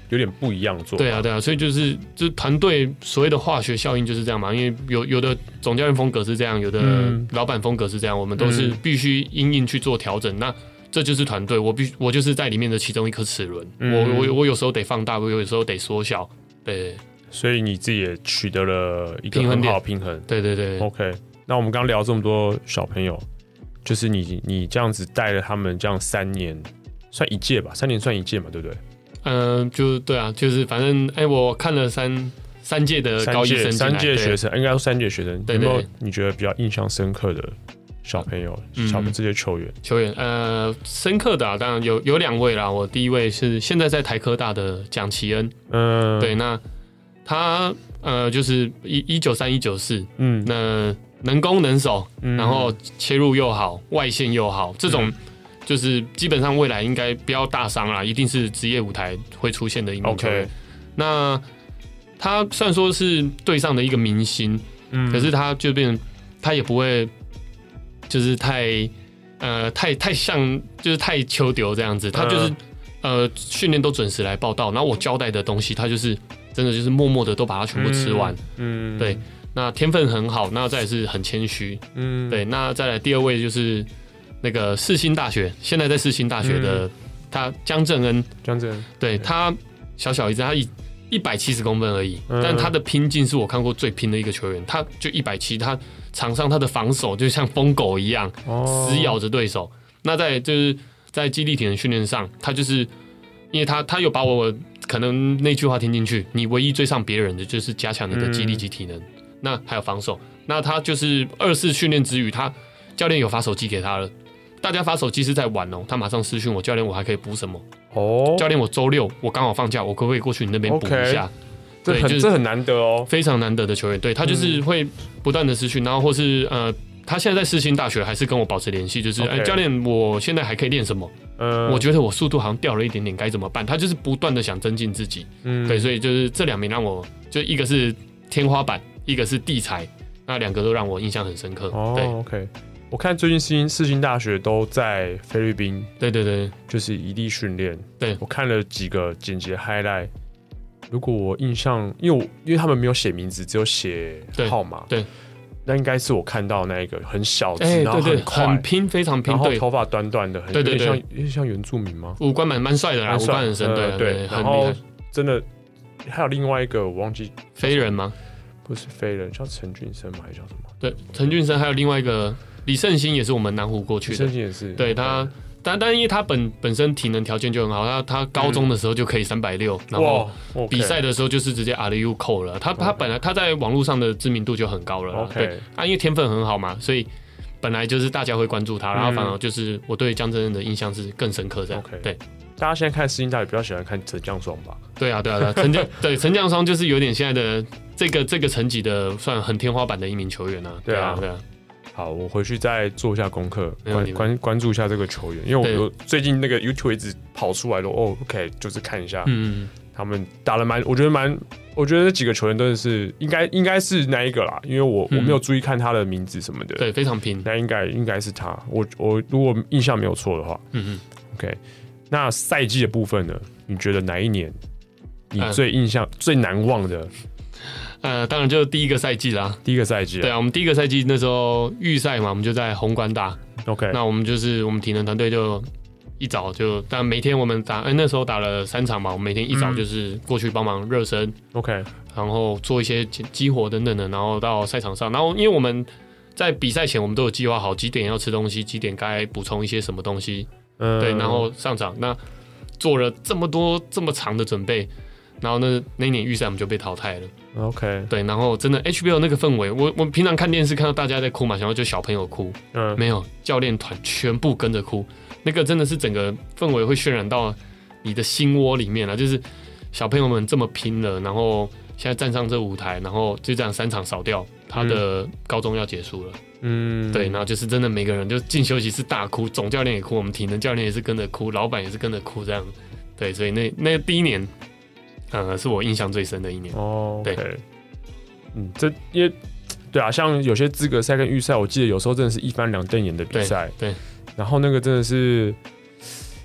有点不一样的做法。
对啊，对啊，所以就是就是团队所谓的化学效应就是这样嘛，因为有有的总教练风格是这样，有的老板风格是这样，我们都是必须因应去做调整。那这就是团队，我必我就是在里面的其中一颗齿轮，嗯、我我我有时候得放大，我有时候得缩小，对。
所以你自己也取得了一个很好的平衡，
对对对。
OK， 那我们刚刚聊这么多小朋友，就是你你这样子带了他们这样三年，算一届吧，三年算一届嘛，对不对？
嗯、呃，就对啊，就是反正哎、欸，我看了三三届的高一生，
三届学生，应该说三届学生，
对对对，
有没有你觉得比较印象深刻的小朋友、嗯、小的这些球员？
球员呃，深刻的啊，当然有有两位啦。我第一位是现在在台科大的蒋奇恩，嗯，对，那他呃就是一一九三一九四，嗯，那能攻能守，嗯、然后切入又好，外线又好，这种。嗯就是基本上未来应该不要大伤啦，一定是职业舞台会出现的一名球员。Okay. 那他虽然说是队上的一个明星，嗯，可是他就变成他也不会就是太呃太太像就是太秋丢这样子，他就是、嗯、呃训练都准时来报到，然后我交代的东西他就是真的就是默默的都把它全部吃完，嗯，嗯对。那天分很好，那再来是很谦虚，嗯，对。那再来第二位就是。那个世新大学，现在在世新大学的、嗯、他江正恩，
江正恩，
对他小小一只，他一一百七十公分而已，嗯、但他的拼劲是我看过最拼的一个球员，他就一百七，他场上他的防守就像疯狗一样，哦、死咬着对手。那在就是在肌力体能训练上，他就是因为他他有把我可能那句话听进去，你唯一追上别人的就是加强你的肌力及体能，嗯、那还有防守。那他就是二次训练之余，他教练有发手机给他了。大家发手机是在玩哦，他马上私讯我，教练我还可以补什么？哦，教练我周六我刚好放假，我可不可以过去你那边补一下？
Okay, 对，这很、就是、这很难得哦，
非常难得的球员。对他就是会不断的私讯，然后或是呃，他现在在世新大学还是跟我保持联系，就是哎、okay. 欸，教练我现在还可以练什么？嗯，我觉得我速度好像掉了一点点，该怎么办？他就是不断的想增进自己。嗯，对，所以就是这两名让我就一个是天花板，一个是地才，那两个都让我印象很深刻。
哦，
对
，OK。我看最近世新世新大学都在菲律宾，
对对对，
就是异地训练。
对，
我看了几个简洁 highlight。如果我印象，因为我因为他们没有写名字，只有写号码，
对，
那应该是我看到那一个很小只，
欸、
然后很快，
很拼，非常拼，
然后头发短短的，很
对对对，
有点像有点像原住民吗？
五官蛮蛮帅的啦，五官很深，对、呃、对，
然后真的还有另外一个我忘记
飞人吗？
不是飞人，叫陈俊生吗？还是叫什么？
对，陈俊生，还有另外一个李胜兴，也是我们南湖过去的。
李胜兴也是，
对他，但但因为他本本身体能条件就很好，他他高中的时候就可以三百六，然后比赛的时候就是直接 R U 扣了。他他本来他在网络上的知名度就很高了，
okay.
对，啊，因为天分很好嘛，所以本来就是大家会关注他，然后反而就是我对江真人的印象是更深刻这样。
Okay.
对，
大家现在看世新大学比较喜欢看陈将双吧？
对啊，对啊，对啊，陈将对陈将双就是有点现在的这个这个层级的算很天花板的一名球员啊。
对啊，对啊。好，我回去再做一下功课，关关关注一下这个球员，因为我最近那个 YouTube 一直跑出来了，哦 ，OK， 就是看一下，嗯，他们打了蛮，我觉得蛮，我觉得这几个球员真的是应该应该是那一个啦，因为我、嗯、我没有注意看他的名字什么的，
对，非常拼，
那应该应该是他，我我如果印象没有错的话，嗯嗯 ，OK， 那赛季的部分呢？你觉得哪一年你最印象、嗯、最难忘的？
呃，当然就是第一个赛季啦。
第一个赛季，
对啊，我们第一个赛季那时候预赛嘛，我们就在红馆打。
OK，
那我们就是我们体能团队就一早就，但每天我们打，哎、欸，那时候打了三场嘛，我们每天一早就是过去帮忙热身、嗯、，OK， 然后做一些激活等等的，然后到赛场上，然后因为我们在比赛前我们都有计划好几点要吃东西，几点该补充一些什么东西，嗯，对，然后上场，那做了这么多这么长的准备。然后那那一年预赛我们就被淘汰了
，OK，
对，然后真的 H B L 那个氛围，我我平常看电视看到大家在哭嘛，想要就小朋友哭，嗯，没有，教练团全部跟着哭，那个真的是整个氛围会渲染到你的心窝里面了，就是小朋友们这么拼了，然后现在站上这舞台，然后就这样三场扫掉，他的高中要结束了，嗯，对，然后就是真的每个人就进休息室大哭，总教练也哭，我们体能教练也是跟着哭，老板也是跟着哭，这样，对，所以那那第一年。嗯，是我印象最深的一年。
哦、okay ，对，嗯，这因为对啊，像有些资格赛跟预赛，我记得有时候真的是一翻两瞪眼的比赛。
对，對，
然后那个真的是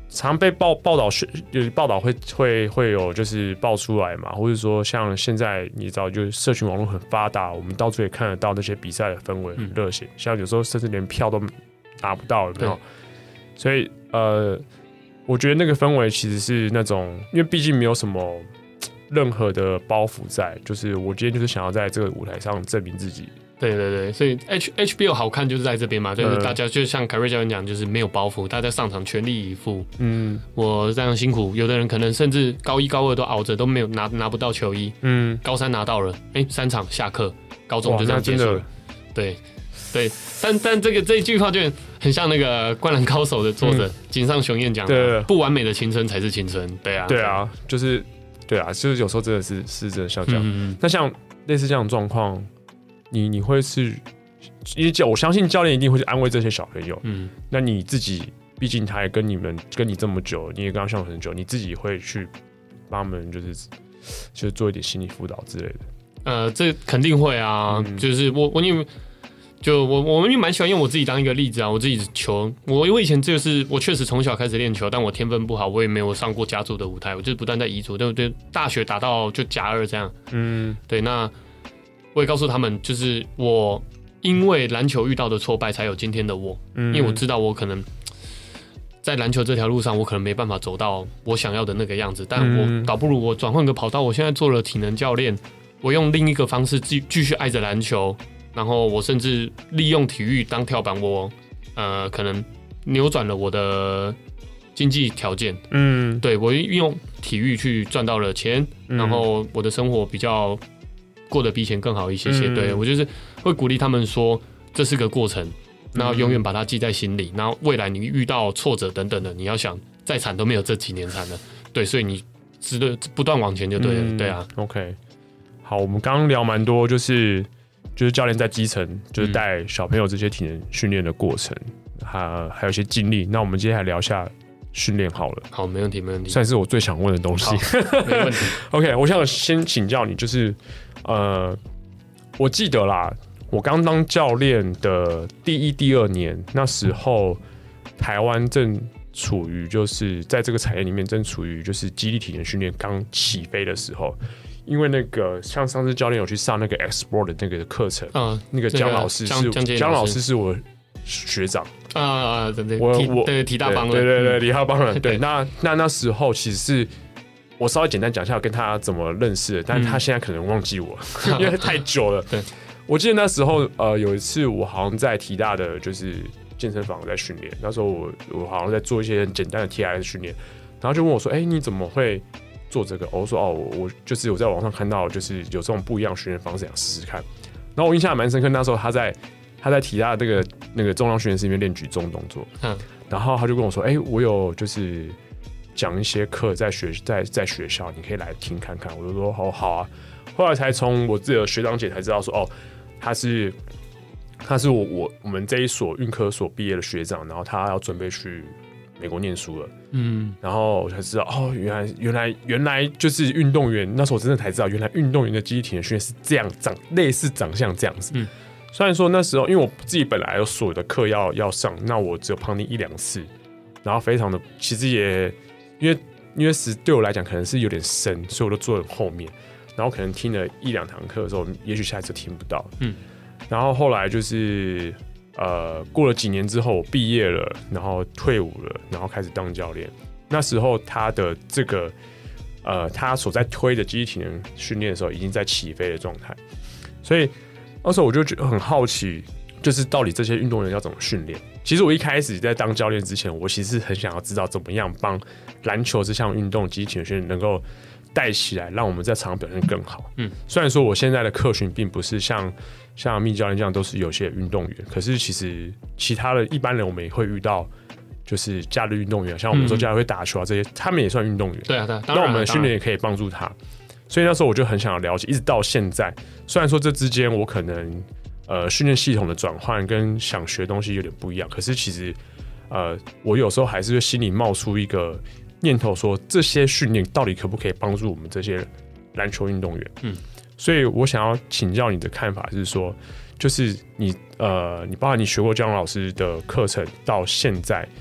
常被报报道，有报道会会会有就是爆出来嘛，或者说像现在你知道，就是社群网络很发达，我们到处也看得到那些比赛的氛围很热血，嗯、像有时候甚至连票都拿不到，有没有？所以呃，我觉得那个氛围其实是那种，因为毕竟没有什么任何的包袱在，就是我今天就是想要在这个舞台上证明自己。
对对对，所以 H H B O 好看就是在这边嘛，就是大家就像凯瑞教练讲，就是没有包袱，大家上场全力以赴。嗯，我这样辛苦，有的人可能甚至高一高二都熬着，都没有拿拿不到球衣。嗯，高三拿到了，哎、欸，三场下课，高中就这样结束了。对对，但但这个这一句话就很像那个《灌篮高手》的作者井上雄彦讲的，不完美的青春才是青春。对啊，
对啊，就是对啊，就是有时候真的是是真的像这样。嗯嗯，那像类似这样的状况。你你会是，因为我相信教练一定会去安慰这些小朋友。嗯，那你自己，毕竟他也跟你们跟你这么久，你也跟他相处很久，你自己会去帮他们，就是就是做一点心理辅导之类的。
呃，这肯定会啊，嗯、就是我我因为就我我们也蛮喜欢用我自己当一个例子啊，我自己球，我我以前就是我确实从小开始练球，但我天分不好，我也没有上过甲组的舞台，我就是不断在乙组，对对，大学打到就甲二这样。嗯，对，那。我也告诉他们，就是我因为篮球遇到的挫败，才有今天的我。嗯，因为我知道我可能在篮球这条路上，我可能没办法走到我想要的那个样子，但我倒不如我转换个跑道。我现在做了体能教练，我用另一个方式继继续爱着篮球，然后我甚至利用体育当跳板，我呃可能扭转了我的经济条件。嗯，对，我运用体育去赚到了钱，然后我的生活比较。过得比以前更好一些些，嗯、对我就是会鼓励他们说，这是个过程，然后永远把它记在心里，然后未来你遇到挫折等等的，你要想再惨都没有这几年惨了，对，所以你值得不断往前就对了，嗯、对啊。
OK， 好，我们刚刚聊蛮多，就是就是教练在基层就是带小朋友这些体能训练的过程，还还有一些经历。那我们接下来聊一下训练好了。
好，没问题，没问题，
算是我最想问的东西。
没问题。
OK， 我想先请教你，就是。呃，我记得啦，我刚当教练的第一、第二年，那时候台湾正处于就是在这个产业里面正处于就是肌力体能训练刚起飞的时候，因为那个像上次教练有去上那个 Export 的那个课程，嗯，那个姜老师是姜老师是我学长
啊啊，对对，
我我
对体大帮人，
对对对，体大帮人，对，那那那时候其实是。我稍微简单讲一下跟他怎么认识的，但是他现在可能忘记我，嗯、因为太久了。对，我记得那时候，呃，有一次我好像在体大的就是健身房在训练，那时候我我好像在做一些很简单的 T I S 训练，然后就问我说：“哎、欸，你怎么会做这个？”我说：“哦，我我就是我在网上看到，就是有这种不一样训练方式，想试试看。”然后我印象蛮深刻，那时候他在他在体大的那个那个重量训练室里面练举重动作，嗯，然后他就跟我说：“哎、欸，我有就是。”讲一些课在学在在学校，你可以来听看看。我就说好好啊。后来才从我自己的学长姐才知道说，哦，他是他是我我我们这一所运科所毕业的学长，然后他要准备去美国念书了。嗯，然后我才知道，哦，原来原来原来就是运动员。那时候我真的才知道，原来运动员的肌力体能训练是这样长，类似长相这样子。嗯，虽然说那时候因为我自己本来有所有的课要要上，那我只有旁听一两次，然后非常的其实也。因为因为是对我来讲可能是有点深，所以我都坐在后面，然后可能听了一两堂课的时候，也许下一次听不到。嗯，然后后来就是呃过了几年之后，我毕业了，然后退伍了，然后开始当教练。那时候他的这个呃他所在推的肌力体能训练的时候，已经在起飞的状态，所以那时候我就觉得很好奇，就是到底这些运动员要怎么训练。其实我一开始在当教练之前，我其实很想要知道怎么样帮篮球这项运动肌力体能训练能够带起来，让我们在场上表现更好。嗯，虽然说我现在的客群并不是像像密教练这样都是有些运动员，可是其实其他的一般人我们也会遇到，就是假日运动员，像我们说假日会打球啊这些，他们也算运动员。
对啊，对啊，
那我们的训练也可以帮助他。所以那时候我就很想要了解，一直到现在，虽然说这之间我可能。呃，训练系统的转换跟想学东西有点不一样，可是其实，呃，我有时候还是会心里冒出一个念头说，这些训练到底可不可以帮助我们这些篮球运动员？嗯，所以我想要请教你的看法是说，就是你呃，你包含你学过姜老师的课程到现在，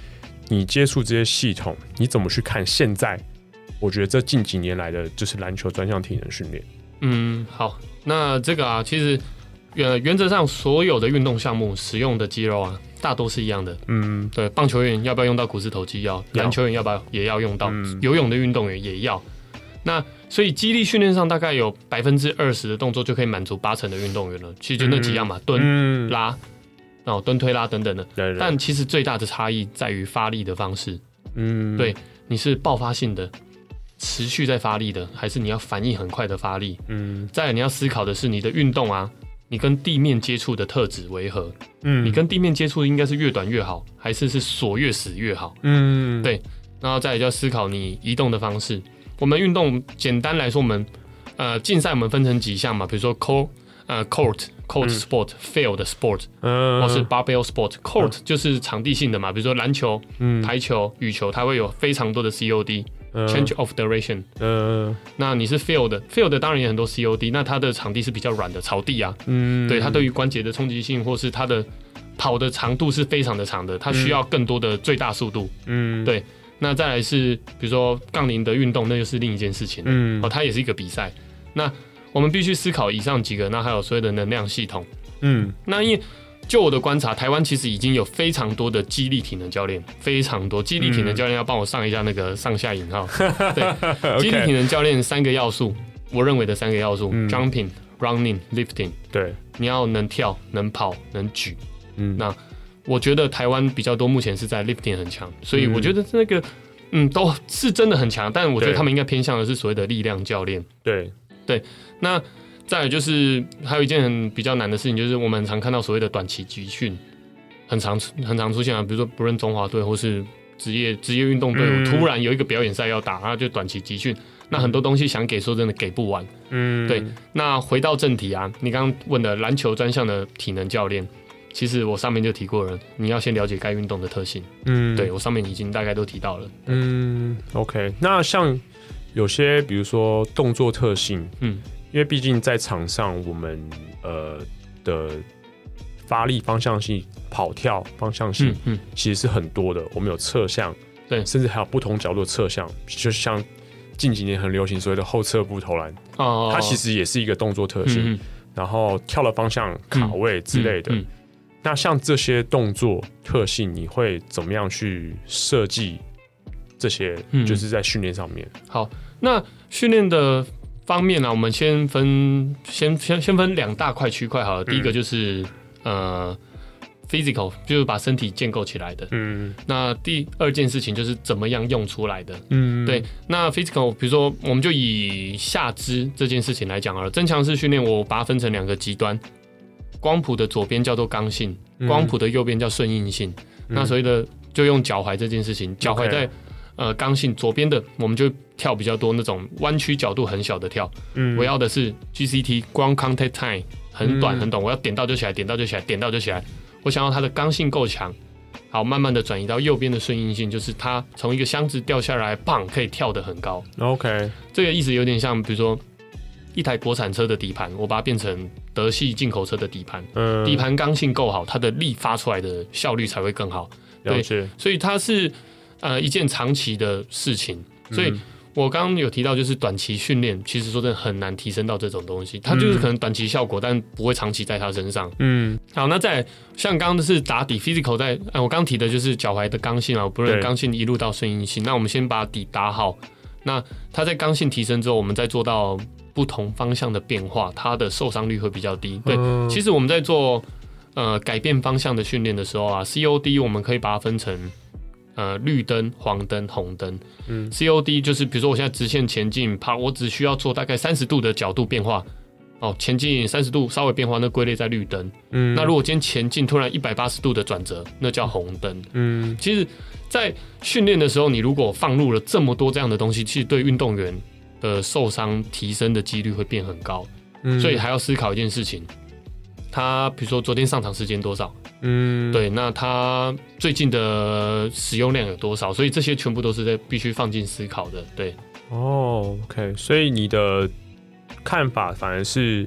你接触这些系统，你怎么去看现在？我觉得这近几年来的就是篮球专项体能训练。
嗯，好，那这个啊，其实原原则上所有的运动项目使用的肌肉啊，大多是一样的。嗯，对，棒球员要不要用到股四头肌？要。篮球员要不要也要用到？嗯、游泳的运动员也要。那所以肌力训练上大概有百分之二十的动作就可以满足八成的运动员了。其实就那几样嘛，蹲、嗯、拉，然后蹲推拉等等的。对对，但其实最大的差异在于发力的方式。嗯，对，你是爆发性的。持续在发力的，还是你要反应很快的发力？嗯，再来你要思考的是你的运动啊，你跟地面接触的特质为何？嗯，你跟地面接触应该是越短越好，还是是锁越死越好？嗯，对，然后再来就要思考你移动的方式。我们运动简单来说，我们呃竞赛我们分成几项嘛，比如说 court 呃 court court sport、field sport， 嗯，或是 barbell sport。court 就是场地性的嘛，比如说篮球、嗯、排球、羽球，它会有非常多的 C O D。Change of duration， 嗯，那你是 field，field 当然也很多 C O D， 那它的场地是比较软的草地啊，嗯，对，它对于关节的冲击性或是它的跑的长度是非常的长的，它需要更多的最大速度，嗯，对，那再来是比如说杠铃的运动，那就是另一件事情，嗯，哦，它也是一个比赛，那我们必须思考以上几个，那还有所谓的能量系统，嗯，那因为就我的观察，台湾其实已经有非常多的肌力体能教练，非常多肌力体能教练要帮我上一下那个上下引号。对，肌力体能教练三个要素，我认为的三个要素、嗯、：jumping、running、lifting。对，你要能跳、能跑、能举。嗯，那我觉得台湾比较多，目前是在 lifting 很强，所以我觉得那个嗯都是真的很强，但我觉得他们应该偏向的是所谓的力量教练。对对，那。再来就是还有一件很比较难的事情，就是我们常看到所谓的短期集训，很常很常出现啊，比如说不论中华队或是职业职业运动队，嗯、突然有一个表演赛要打，然后就短期集训，那很多东西想给说真的给不完。嗯，对。那回到正题啊，你刚刚问的篮球专项的体能教练，其实我上面就提过了，你要先了解该运动的特性。嗯，对我上面已经大概都提到了。嗯
，OK。那像有些比如说动作特性，嗯。因为毕竟在场上，我们呃的发力方向性、跑跳方向性，嗯嗯、其实是很多的。我们有侧向，对，甚至还有不同角度的侧向，就像近几年很流行所谓的后侧步投篮，哦，它其实也是一个动作特性。嗯、然后跳的方向、卡位之类的。嗯嗯嗯、那像这些动作特性，你会怎么样去设计这些？就是在训练上面。
嗯、好，那训练的。方面呢、啊，我们先分先先先分两大块区块好了。第一个就是、嗯、呃 physical， 就是把身体建构起来的。嗯。那第二件事情就是怎么样用出来的。嗯。对。那 physical， 比如说我们就以下肢这件事情来讲好了。增强式训练我把它分成两个极端，光谱的左边叫做刚性，光谱的右边叫顺应性。嗯、那所谓的就用脚踝这件事情，脚踝在。Okay.呃，刚性左边的我们就跳比较多那种弯曲角度很小的跳，嗯，我要的是 G C T Ground Contact Time 很短很短，嗯、我要点到就起来，点到就起来，点到就起来。我想要它的刚性够强，好，慢慢的转移到右边的顺应性，就是它从一个箱子掉下来，棒可以跳得很高。OK， 这个意思有点像，比如说一台国产车的底盘，我把它变成德系进口车的底盘，嗯，底盘刚性够好，它的力发出来的效率才会更好。对，所以它是。呃，一件长期的事情，所以我刚刚有提到，就是短期训练，其实说真的很难提升到这种东西，它就是可能短期效果，但不会长期在他身上。嗯，好，那再来像刚刚是打底 physical 在，呃、我刚提的就是脚踝的刚性啊，不论刚性一路到顺应性，那我们先把底打好，那它在刚性提升之后，我们再做到不同方向的变化，它的受伤率会比较低。对，嗯、其实我们在做呃改变方向的训练的时候啊 ，C O D 我们可以把它分成。呃，绿灯、黄灯、红灯。嗯 ，C O D 就是比如说我现在直线前进，跑，我只需要做大概三十度的角度变化。哦，前进三十度稍微变化，那归类在绿灯。嗯，那如果今天前进突然一百八十度的转折，那叫红灯。嗯，其实，在训练的时候，你如果放入了这么多这样的东西，其实对运动员的受伤提升的几率会变很高。嗯，所以还要思考一件事情。他比如说昨天上场时间多少？嗯，对，那他最近的使用量有多少？所以这些全部都是在必须放进思考的。对，
哦 ，OK， 所以你的看法反而是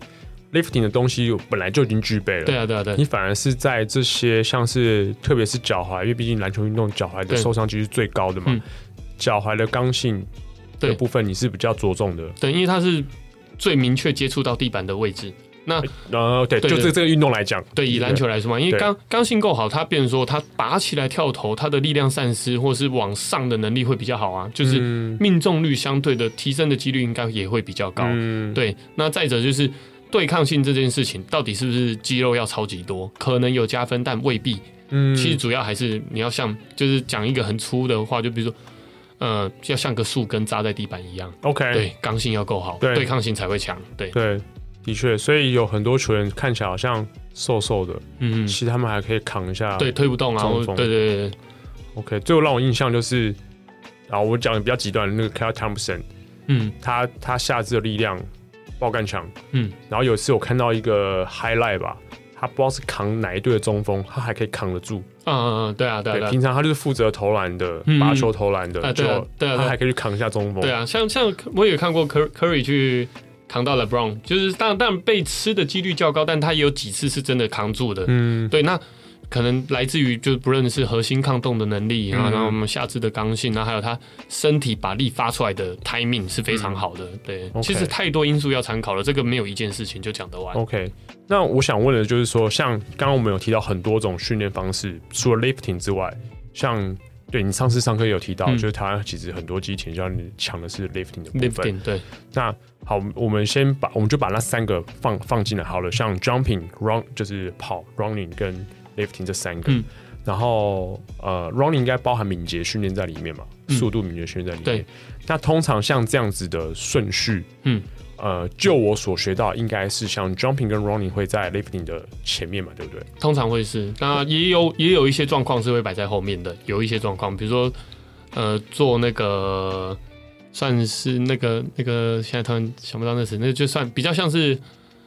lifting 的东西本来就已经具备了，
对啊对啊对啊，
你反而是在这些像是特别是脚踝，因为毕竟篮球运动脚踝的受伤几率是最高的嘛，嗯、脚踝的刚性的部分你是比较着重的，
对，因为它是最明确接触到地板的位置。那
呃对，对就这这个运动来讲，
对，以篮球来说嘛，因为刚刚性够好，它变成说它拔起来跳投，它的力量散失或是往上的能力会比较好啊，就是命中率相对的提升的几率应该也会比较高。嗯、对，那再者就是对抗性这件事情，到底是不是肌肉要超级多？可能有加分，但未必。嗯，其实主要还是你要像，就是讲一个很粗的话，就比如说。呃，要像个树根扎在地板一样
，OK，
对，刚性要够好，对，对抗性才会强，对，
对，的确，所以有很多球员看起来好像瘦瘦的，嗯，其实他们还可以扛一下，
对，推不动啊，对对对对
，OK， 最后让我印象就是，然后我讲的比较极端的那个 Kyle Thompson， 嗯，他他下肢的力量爆干强，嗯，然后有一次我看到一个 highlight 吧。他不知道是扛哪一队的中锋，他还可以扛得住。
嗯嗯嗯，对啊对啊。对，
平常他就是负责投篮的，嗯、拔球投篮的，
啊、对啊对啊，
他还可以去扛一下中锋。
对啊，像像我也看过 Curry 去扛到 LeBron， 就是当然当然被吃的几率较高，但他也有几次是真的扛住的。嗯，对，那可能来自于就不论是核心抗动的能力，嗯、然后我们下肢的刚性，然后还有他身体把力发出来的 timing 是非常好的。嗯、对， okay. 其实太多因素要参考了，这个没有一件事情就讲得完。
OK。那我想问的就是说，像刚刚我们有提到很多种训练方式，除了 lifting 之外，像对你上次上课有提到，嗯、就是台湾其实很多机体教练强的是 lifting 的部分。
lifting 对。
那好，我们先把我们就把那三个放放进来好了，像 jumping、run 就是跑 running 跟 lifting 这三个。嗯、然后呃 running 应该包含敏捷训练在里面嘛，嗯、速度敏捷训练在里面。对。那通常像这样子的顺序，嗯。呃，就我所学到，应该是像 jumping 跟 running 会在 lifting 的前面嘛，对不对？
通常会是，那也有也有一些状况是会摆在后面的，有一些状况，比如说呃，做那个算是那个那个，现在突然想不到那词，那就算比较像是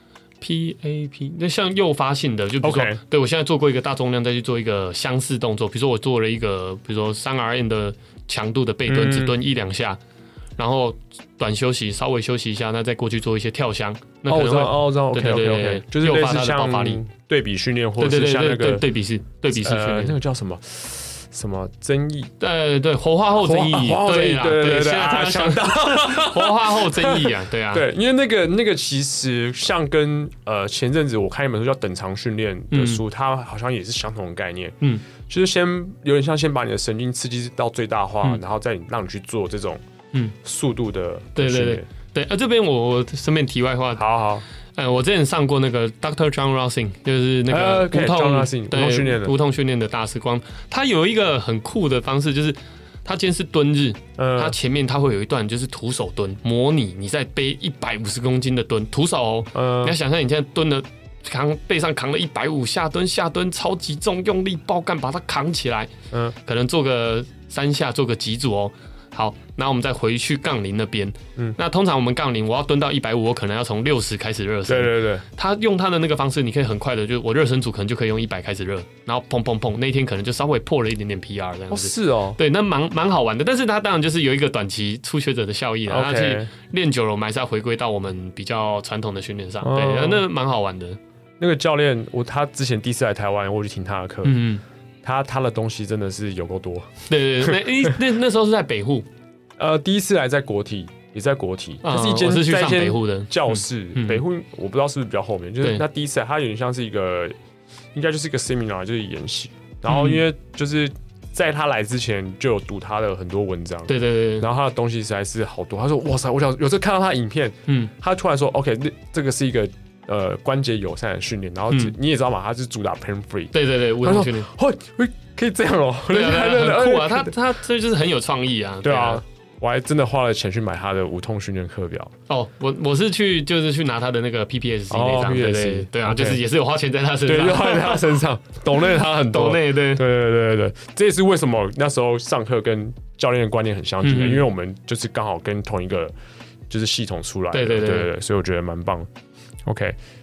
P A P， 那像诱发性的，就比如说， okay. 对我现在做过一个大重量，再去做一个相似动作，比如说我做了一个，比如说三 R M 的强度的背蹲，嗯、只蹲一两下。然后短休息，稍微休息一下，那再过去做一些跳箱，那可能会
哦，知道，
对对对对，
就是类似像对比训练，或者是像那个
对比式、对比式训练，
那个叫什么什么争议？
对对，活化后争议，对对对对，现在突然想到活化后争议啊，对啊，
对，因为那个那个其实像跟呃前阵子我看一本书叫《等长训练》的书，它好像也是相同的概念，嗯，就是先有点像先把你的神经刺激到最大化，然后再让你去做这种。嗯，速度的
对对对对，呃，这边我顺便题外话，
好好，
呃，我之前上过那个 Doctor John Rossing， 就是那个无痛
无痛训练的
无痛训练的大师光，他有一个很酷的方式，就是他今天是蹲日，呃、他前面他会有一段就是徒手蹲，模拟你在背一百五十公斤的蹲，徒手哦，呃、你要想象你现在蹲了扛背上扛了一百五下蹲下蹲超级重，用力爆干把它扛起来，嗯、呃，可能做个三下，做个几组哦。好，那我们再回去杠铃那边。嗯，那通常我们杠铃我要蹲到一百五，我可能要从六十开始热身。
对对对，
他用他的那个方式，你可以很快的，就我热身组可能就可以用一百开始热，然后砰砰砰，那天可能就稍微破了一点点 P R 这样子。
哦，是哦，
对，那蛮蛮好玩的。但是他当然就是有一个短期初学者的效益啦。他去练久了，我们还是要回归到我们比较传统的训练上。哦、对，那蛮好玩的。
那个教练，我他之前第一次来台湾，我去听他的课。嗯。他他的东西真的是有够多，
对对对，那那那时候是在北户，
呃，第一次来在国体，也在国体，它、嗯、是一间
是去上北户的
教室，嗯、北户我不知道是不是比较后面，就是他第一次来，他有点像是一个，应该就是一个 seminar， 就是研习，然后因为就是在他来之前就有读他的很多文章，
对对对，
然后他的东西实在是好多，他说哇塞，我想有时候看到他的影片，嗯，他突然说 OK， 这个是一个。呃，关节友善的训练，然后、嗯、你也知道嘛，他是主打 pain free，
对对对，无痛训练，
会会可以这样哦、喔，
对啊，很酷啊，他他这就是很有创意啊，
对啊，我还真的花了钱去买他的无痛训练课表。
哦，我我是去就是去拿他的那个 P P S C 那张，哦、对对对啊， okay. 就是也是有花钱在他身上，
对，就花在他身上，抖内他很多，
抖内对
对对对对，这也是为什么那时候上课跟教练的观念很相近的，嗯、因为我们就是刚好跟同一个就是系统出来的，
对对 对,
对, 对, 对，所以我觉得蛮棒。OK。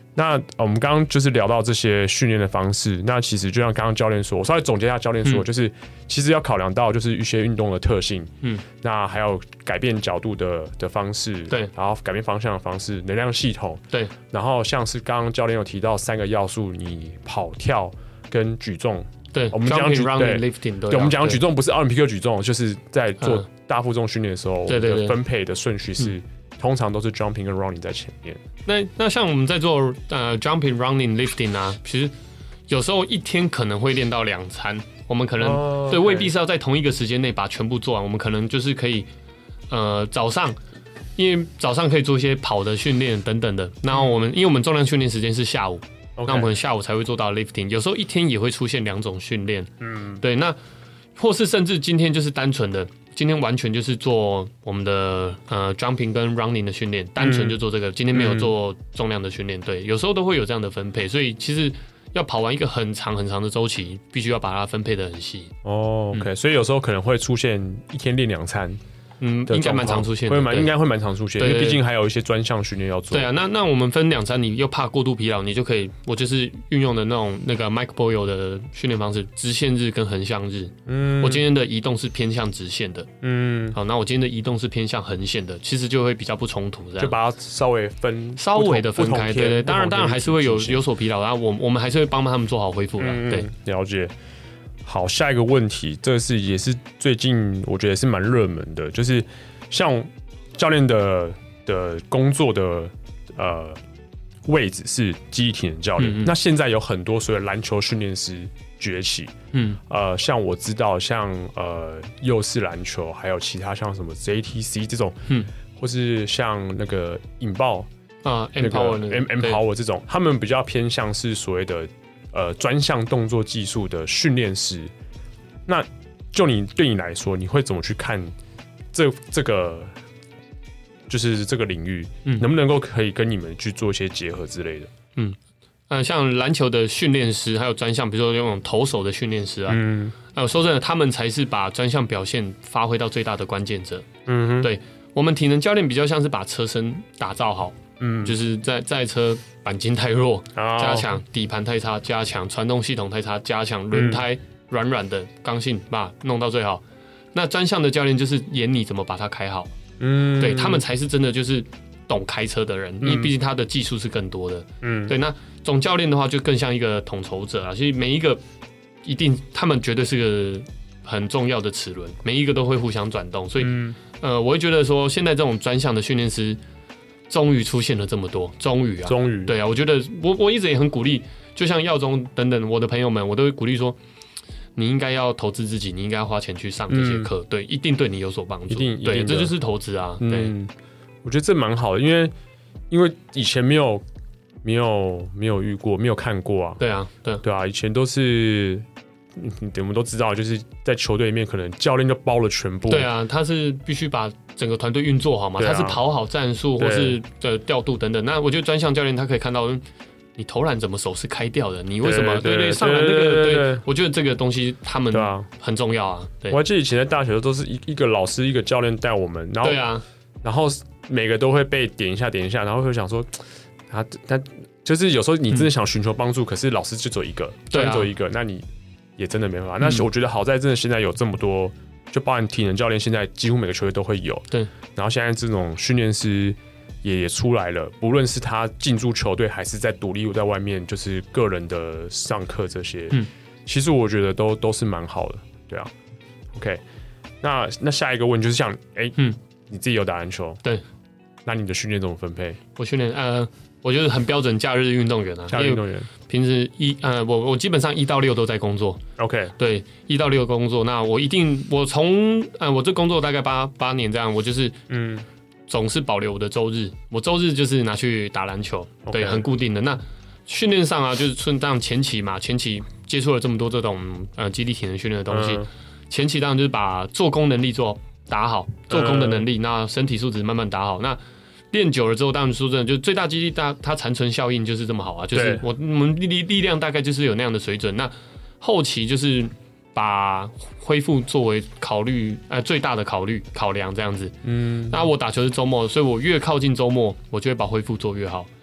那我们刚刚就是聊到这些训练的方式，那其实就像刚刚教练说，我稍微总结一下教练说，嗯、就是其实要考量到就是一些运动的特性，嗯，那还有改变角度的的方式，
对，
然后改变方向的方式，能量系统，
对，
然后像是刚刚教练有提到三个要素，你跑跳跟举重。
对，
我们讲举
对 lifting
对，我们讲举重不是奥林匹克举重，就是在做大负重训练的时候，
对对对，
分配的顺序是、嗯、通常都是 jumping 跟 running 在前面。
那那像我们在做呃 jumping、running、lifting 啊，其实有时候一天可能会练到两餐，我们可能、哦、对未必是要在同一个时间内把全部做完，我们可能就是可以呃早上。因为早上可以做一些跑的训练等等的，然后我们因为我们重量训练时间是下午。Okay. 那我们下午才会做到 lifting， 有时候一天也会出现两种训练，嗯，对，那或是甚至今天就是单纯的，今天完全就是做我们的呃 jumping 跟 running 的训练，单纯就做这个，嗯、今天没有做重量的训练，对，有时候都会有这样的分配，所以其实要跑完一个很长很长的周期，必须要把它分配得很细。
哦 ，OK，、嗯、所以有时候可能会出现一天练两餐。
嗯，应该蛮常出现的，
会蛮应该会蛮常出现，因为毕竟还有一些专项训练要做。
对啊，那那我们分两餐，你又怕过度疲劳，你就可以，我就是运用的那种那个 Mike Boyle 的训练方式，直线日跟横向日。嗯，我今天的移动是偏向直线的，嗯，好，那我今天的移动是偏向横线的，其实就会比较不冲突，这样
就把它稍微分，
稍微的分开，对对，当然当然还是会有有所疲劳，然后我我们还是会帮他们做好恢复啦，嗯、对，
了解。好，下一个问题，这是也是最近我觉得是蛮热门的，就是。像教练的的工作的呃位置是肌力体能教练，嗯嗯那现在有很多所谓篮球训练师崛起，嗯，呃，像我知道像呃幼式篮球，还有其他像什么 J T C 这种，嗯，或是像那个引爆
啊，
那个 M M Power 这种，他们比较偏向是所谓的呃专项动作技术的训练师。那就你对你来说，你会怎么去看？这这个就是这个领域，嗯，能不能够可以跟你们去做一些结合之类的？
嗯，呃，像篮球的训练师，还有专项，比如说那种投手的训练师啊，嗯，呃，说真的，他们才是把专项表现发挥到最大的关键者。嗯哼，对我们体能教练比较像是把车身打造好，嗯，就是在在车钣金太弱，哦、加强底盘太差，加强传动系统太差，加强轮胎软软的刚性，把它弄到最好。那专项的教练就是演你怎么把它开好，嗯，对他们才是真的就是懂开车的人，因为毕竟他的技术是更多的，嗯，对。那总教练的话就更像一个统筹者啊，其实每一个一定他们绝对是个很重要的齿轮，每一个都会互相转动，所以、嗯、呃，我会觉得说现在这种专项的训练师终于出现了这么多，终于啊，
终于，
对啊，我觉得我我一直也很鼓励，就像耀宗等等我的朋友们，我都会鼓励说。你应该要投资自己，你应该要花钱去上这些课，嗯、对，一定对你有所帮助，
一定，
对，这就是投资啊。对、嗯，
我觉得这蛮好的，因为因为以前没有没有没有遇过，没有看过啊。
对啊，对
对啊，以前都是，我们都知道，就是在球队里面，可能教练就包了全部。
对啊，他是必须把整个团队运作好嘛，啊、他是跑好战术或是的调度等等。那我觉得专项教练他可以看到。你投篮怎么手是开掉的？你为什么对 对, 对, 对上篮那个？对, 对, 对, 对，我觉得这个东西他们很重要啊。对，
我还记得以前在大学都是一一个老师一个教练带我们，然后
对啊，
然后每个都会被点一下点一下，然后会想说，他他就是有时候你真的想寻求帮助，嗯、可是老师就只有一个，对、啊，只有一个，那你也真的没办法。嗯、那我觉得好在真的现在有这么多，就包含体能教练，现在几乎每个球队都会有。
对，
然后现在这种训练师。也也出来了，不论是他进驻球队，还是在独立在外面，就是个人的上课这些，嗯，其实我觉得都都是蛮好的，对啊。OK， 那那下一个问就是像，哎、欸，嗯，你自己有打篮球，
对，
那你的训练怎么分配？
我训练，呃，我就是很标准假日运动员啊，
假日运动员，
平时一呃，我我基本上一到六都在工作
，OK，
对，一到六工作，那我一定，我从呃，我这工作大概八八年这样，我就是嗯。总是保留我的周日，我周日就是拿去打篮球， okay. 对，很固定的。那训练上啊，就是顺当前期嘛，前期接触了这么多这种呃肌力体能训练的东西，嗯、前期当然就是把做工能力做打好，做工的能力，嗯、那身体素质慢慢打好。那练久了之后，当然说真的，就最大肌力大它残存效应就是这么好啊，就是我我们力力量大概就是有那样的水准。那后期就是把恢复作为考虑呃最大的考虑考量这样子。嗯，那我打球是周末，所以我越靠近周末，我就会把恢复做越好。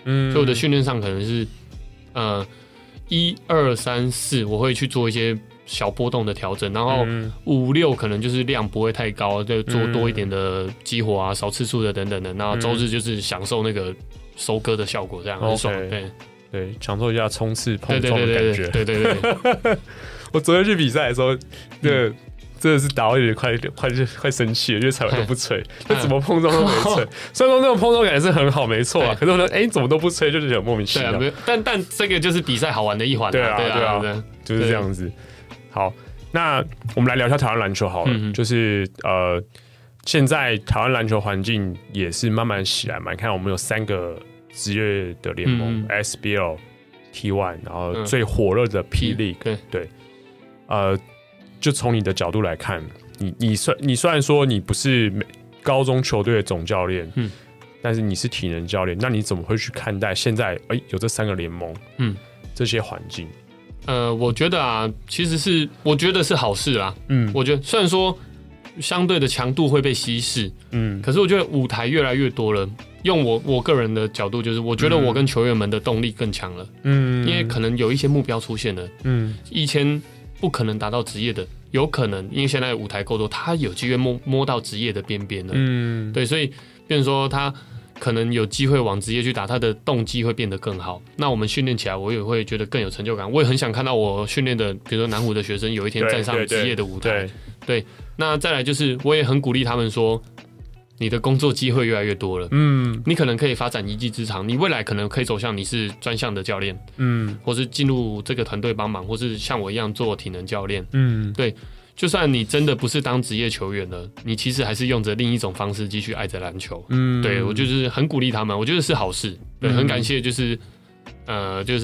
嗯，所以我的训练上可能是呃一二三四，我会去做一些小波动的调整，然后五六可能就是量不会太高，就做多一点的激活啊，少次数的等等的。那周日就是享受那个收割的效果，这样很爽。
Okay,
对
对，享受一下冲刺碰撞的感觉。
对对 对, 對, 對, 對
我昨天去比赛的时候，那个、嗯、真的是打到有点快快快生气了，因为踩完都不吹，就怎么碰撞都没吹。虽然说那种碰撞感是很好，没错啊，可是我说，哎、欸，怎么都不吹，就是很莫名其妙。
对啊，但但这个就是比赛好玩的一环、啊。
对啊，对啊，
對啊
就是这样子。好，那我们来聊一下台湾篮球好了，嗯、就是呃，现在台湾篮球环境也是慢慢起来嘛。你看，我们有三个职业的联盟、嗯、，S B L、T 一，然后最火热的 P League，、嗯、对对，呃，就从你的角度来看，你你虽你虽然说你不是高中球队的总教练，嗯，但是你是体能教练，那你怎么会去看待现在哎、欸、有这三个联盟，嗯，这些环境？
呃，我觉得啊，其实是我觉得是好事啦。嗯，我觉得虽然说相对的强度会被稀释，嗯，可是我觉得舞台越来越多了。用我我个人的角度，就是我觉得我跟球员们的动力更强了。嗯，因为可能有一些目标出现了。嗯，以前不可能达到职业的，有可能因为现在舞台够多，他有机会摸摸到职业的边边了。嗯，对，所以变成说他可能有机会往职业去打，他的动机会变得更好。那我们训练起来，我也会觉得更有成就感。我也很想看到我训练的，比如说南湖的学生，有一天站上职业的舞台。对, 对, 对，那再来就是，我也很鼓励他们说，你的工作机会越来越多了。嗯，你可能可以发展一技之长，你未来可能可以走向你是专项的教练，嗯，或是进入这个团队帮忙，或是像我一样做体能教练。嗯，对。就算你真的不是当职业球员了，你其实还是用着另一种方式继续爱着篮球。嗯，对，我就是很鼓励他们，我觉得是好事。对，很感谢，就是呃，就是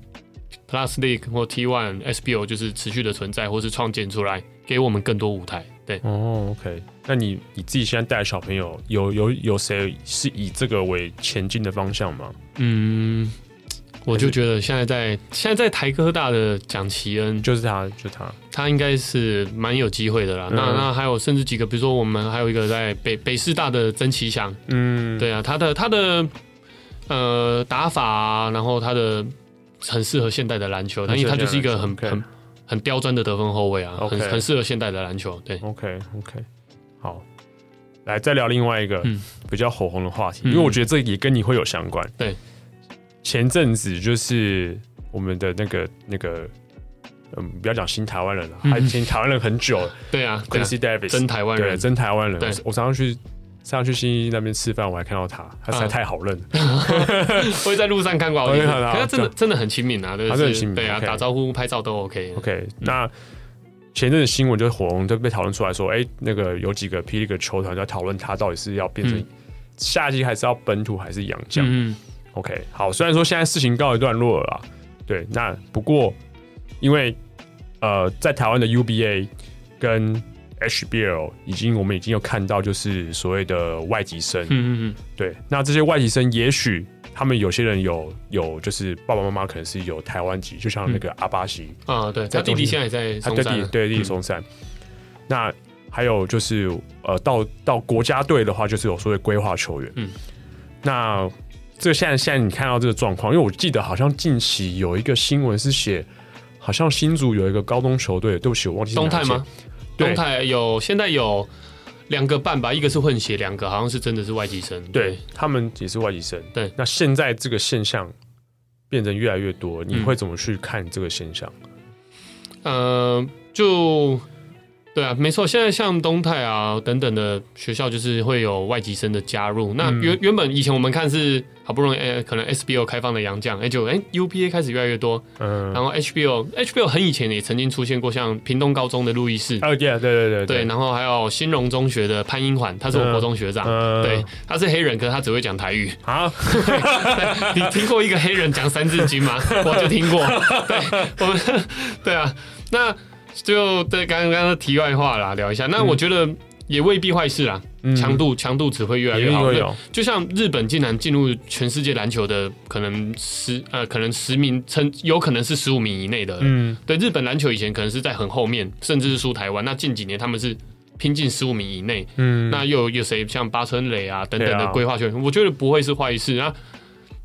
Plus League 或 T 一 S B O 就是持续的存在，或是创建出来，给我们更多舞台。对，
哦 ，OK， 那你你自己现在带的小朋友，有有有谁是以这个为前进的方向吗？
嗯。我就觉得现在在现在在台科大的蒋奇恩，
就是他，就是他，
他应该是蛮有机会的啦。嗯、那那还有甚至几个，比如说我们还有一个在北北师大的曾奇祥，嗯，对啊，他的他的呃打法啊，然后他的很适合现代的篮球，因为他就是一个很、okay. 很很刁钻的得分后卫啊， okay. 很很适合现代的篮球。对
，OK OK， 好，来再聊另外一个、嗯、比较火红的话题、嗯，因为我觉得这也跟你会有相关。
对。
前阵子就是我们的那个那个，嗯，不要讲新台湾人了，他以前台湾人很久了。
对啊
，Quincy Davis，
真台湾人，
对，真台湾人。我常常去，常常去新一那边吃饭，我还看到他，他实在太好认。
我也在路上看过，我看到他，真的真的很亲民啊，对，
他真的很亲民，
对啊，
okay.
打招呼、拍照都 OK。
OK，、嗯、那前阵子新闻就火红，就被讨论出来说，哎、欸，那个有几个霹雳个球团在讨论他到底是要变成夏季还是要本土还是洋将。嗯 OK， 好，虽然说现在事情告一段落了啦，对，那不过因为呃，在台湾的 U B A 跟 H B L 已经我们已经有看到，就是所谓的外籍生，嗯嗯嗯，对，那这些外籍生也许他们有些人有有就是爸爸妈妈可能是有台湾籍，就像那个阿巴西、
嗯、啊，对，他弟弟现在也在松山，
他弟弟对弟弟松山、嗯，那还有就是呃，到到国家队的话，就是有所谓规划球员，嗯，那。这个现在现在你看到这个状况，因为我记得好像近期有一个新闻是写，好像新竹有一个高中球队，对不起，我忘记是
东泰吗？东泰有现在有两个半吧，一个是混血，两个好像是真的是外籍生，
对，对他们也是外籍生。
对，
那现在这个现象变成越来越多，你会怎么去看这个现象？
嗯、呃，就。对啊，没错，现在像东泰啊等等的学校，就是会有外籍生的加入。那原原本以前我们看是好不容易，欸、可能 S B O 开放的洋将，哎、欸、就哎、欸、U B A 开始越来越多，嗯，然后 H B O H B O 很以前也曾经出现过，像屏东高中的路易士，
哦、oh, yeah, 对对对
对，然后还有新荣中学的潘英环，他是我国中学长，嗯、对，他是黑人，可是他只会讲台语。好，你听过一个黑人讲三字经吗？我就听过，对，我们对啊，那。就对刚刚刚的题外话啦，聊一下。那我觉得也未必坏事啦，强、嗯、度强度只会越来越好。就像日本竟然进入全世界篮球的可能十呃可能十名，有可能是十五名以内的。嗯，对，日本篮球以前可能是在很后面，甚至是输台湾。那近几年他们是拼进十五名以内。嗯，那又有谁像八村垒啊等等的规划球员、啊，我觉得不会是坏事啊。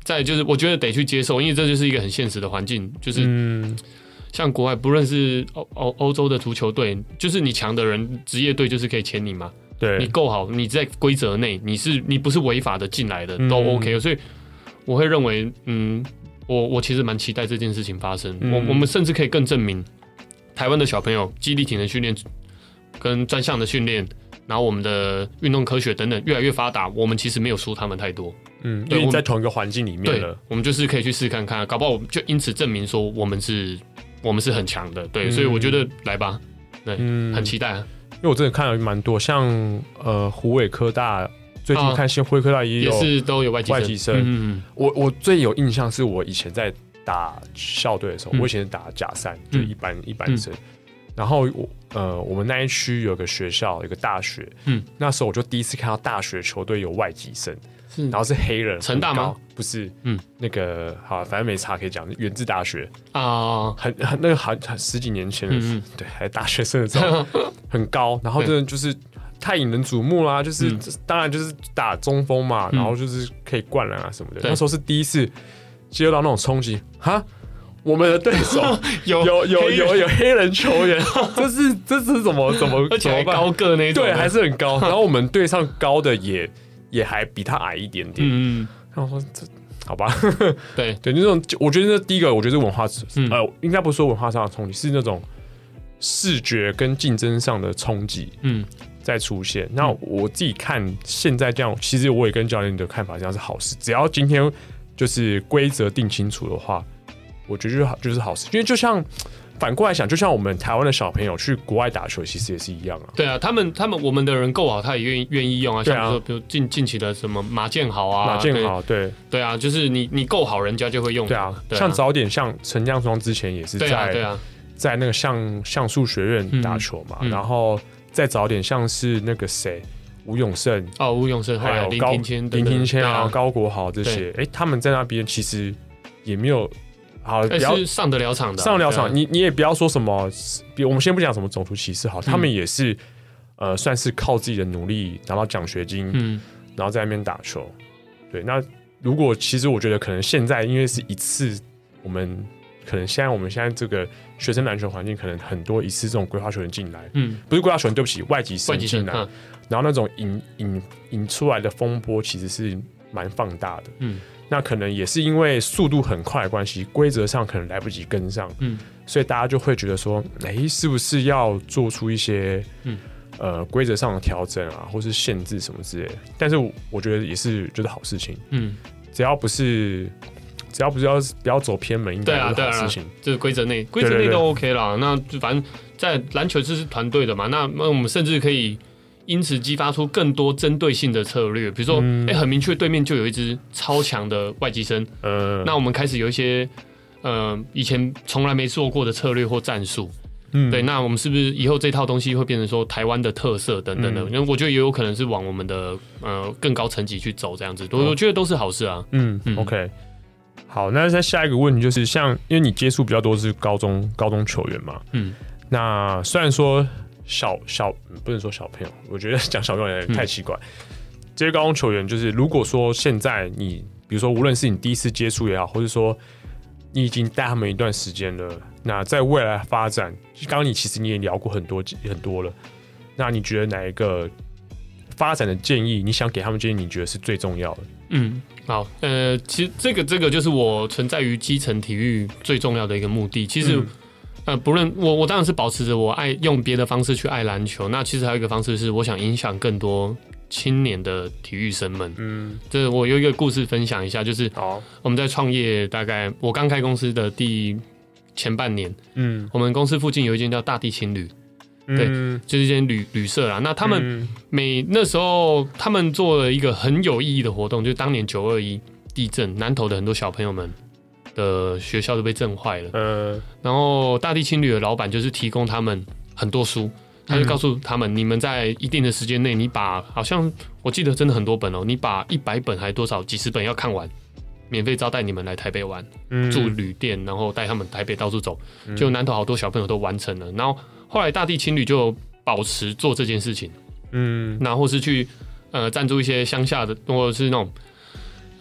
再来就是我觉得得去接受，因为这就是一个很现实的环境，就是。嗯像国外，不论是欧欧欧洲的足球队，就是你强的人，职业队就是可以签你嘛。
对，
你够好，你在规则内，你是你不是违法的进来的，都 OK、嗯。所以我会认为，嗯，我我其实蛮期待这件事情发生。嗯、我我们甚至可以更证明，台湾的小朋友肌力体能训练跟专项的训练，然后我们的运动科学等等越来越发达，我们其实没有输他们太多。嗯，
因为在同一个环境里面了，
我们就是可以去试看看，搞不好我们就因此证明说我们是。我们是很强的，对、嗯，所以我觉得来吧，对，嗯、很期待啊。
因为我真的看了蛮多，像呃虎尾科大，最近看新辉科大也有，
也是都有外籍生。外籍生，
嗯、我我最有印象是我以前在打校队的时候，嗯、我以前是打甲三，就一般、嗯、一般生。然后我呃，我们那一区有个学校，有个大学，嗯，那时候我就第一次看到大学球队有外籍生。然后是黑人，
成大吗？
不是，嗯，那个好，反正没差可以讲，源自大学啊，很很那个好十几年前的，嗯、对，还大学生的时候，很高，然后真的就是太引人瞩目啦，就是、嗯、当然就是打中锋嘛，然后就是可以灌篮啊什么的。那时候是第一次接到那种冲击，哈，我们的对手有有有有有黑人球员，这是这是怎么怎么
而且还高个那种，
对，还是很高。然后我们队上高的也。也还比他矮一点点，嗯，然后说这好吧，
对
对，那种我觉得那第一个，我觉得是文化，嗯、呃，应该不是说文化上的冲击，是那种视觉跟竞争上的冲击，嗯，在出现。那我自己看现在这样，其实我也跟教练的看法这样是好事，只要今天就是规则定清楚的话，我觉得就是好，就是好事，因为就像。反过来想，就像我们台湾的小朋友去国外打球，其实也是一样啊。
对啊，他们他们我们的人够好，他也愿意愿意用啊。像比如说，比如近近期的什么马建豪啊，
马建豪，对
对啊，就是你你够好，人家就会用。
对啊，对啊像早点像陈江庄之前也是在、啊啊、在那个像像素学院打球嘛，嗯、然后再早点像是那个谁吴永胜
哦，吴永胜还有林庭谦、
林庭谦啊、高国豪这些，哎、欸，他们在那边其实也没有。好，
不要是上得了场的、啊，
上得了场。你你也不要说什么，我们先不讲什么种族歧视，好，嗯、他们也是呃，算是靠自己的努力拿到奖学金，嗯，然后在那边打球。对，那如果其实我觉得可能现在因为是一次，我们可能现在我们现在这个学生篮球环境，可能很多一次这种规划球员进来，嗯，不是规划球员，对不起，外籍生进来，嗯、然后那种引引引出来的风波其实是蛮放大的，嗯。那可能也是因为速度很快的关系，规则上可能来不及跟上，嗯，所以大家就会觉得说，哎、欸，是不是要做出一些，嗯，呃，规则上的调整啊，或是限制什么之类的？但是我觉得也是觉得好事情，嗯，只要不是，只要不是要不要走偏门，应该是好事情。
这个规则内，规则内都 OK 啦。那反正在篮球就是团队的嘛，那那我们甚至可以。因此激发出更多针对性的策略，比如说，哎、嗯欸，很明确，对面就有一支超强的外籍生，呃，那我们开始有一些，呃，以前从来没做过的策略或战术，嗯，对，那我们是不是以后这套东西会变成说台湾的特色等等的？因为、嗯、我觉得也有可能是往我们的呃更高层级去走，这样子，我、哦、我觉得都是好事啊。
嗯嗯 ，OK， 好，那再下一个问题就是，像因为你接触比较多是高中高中球员嘛，嗯，那虽然说。小小不能说小朋友，我觉得讲小朋友有点太奇怪。嗯、这些高中球员，就是如果说现在你，比如说无论是你第一次接触也好，或者说你已经带他们一段时间了，那在未来发展，刚刚你其实你也聊过很多很多了。那你觉得哪一个发展的建议，你想给他们建议，你觉得是最重要的？
嗯，好，呃，其实这个这个就是我存在于基层体育最重要的一个目的。其实。嗯呃，不论我，我当然是保持着我爱用别的方式去爱篮球。那其实还有一个方式是，我想影响更多青年的体育生们。嗯，这我有一个故事分享一下，就是我们在创业大概我刚开公司的第前半年，嗯，我们公司附近有一间叫大地青旅，嗯、对，就是一间旅旅社啦。那他们每、嗯、那时候他们做了一个很有意义的活动，就是当年九二一地震，南投的很多小朋友们。的学校都被震坏了，呃，然后大地青旅的老板就是提供他们很多书，他就告诉他们，嗯、你们在一定的时间内，你把好像我记得真的很多本哦，你把一百本还多少几十本要看完，免费招待你们来台北玩，嗯、住旅店，然后带他们台北到处走，嗯、就南投好多小朋友都完成了，然后后来大地青旅就保持做这件事情，嗯，然后是去呃赞助一些乡下的或者是那种。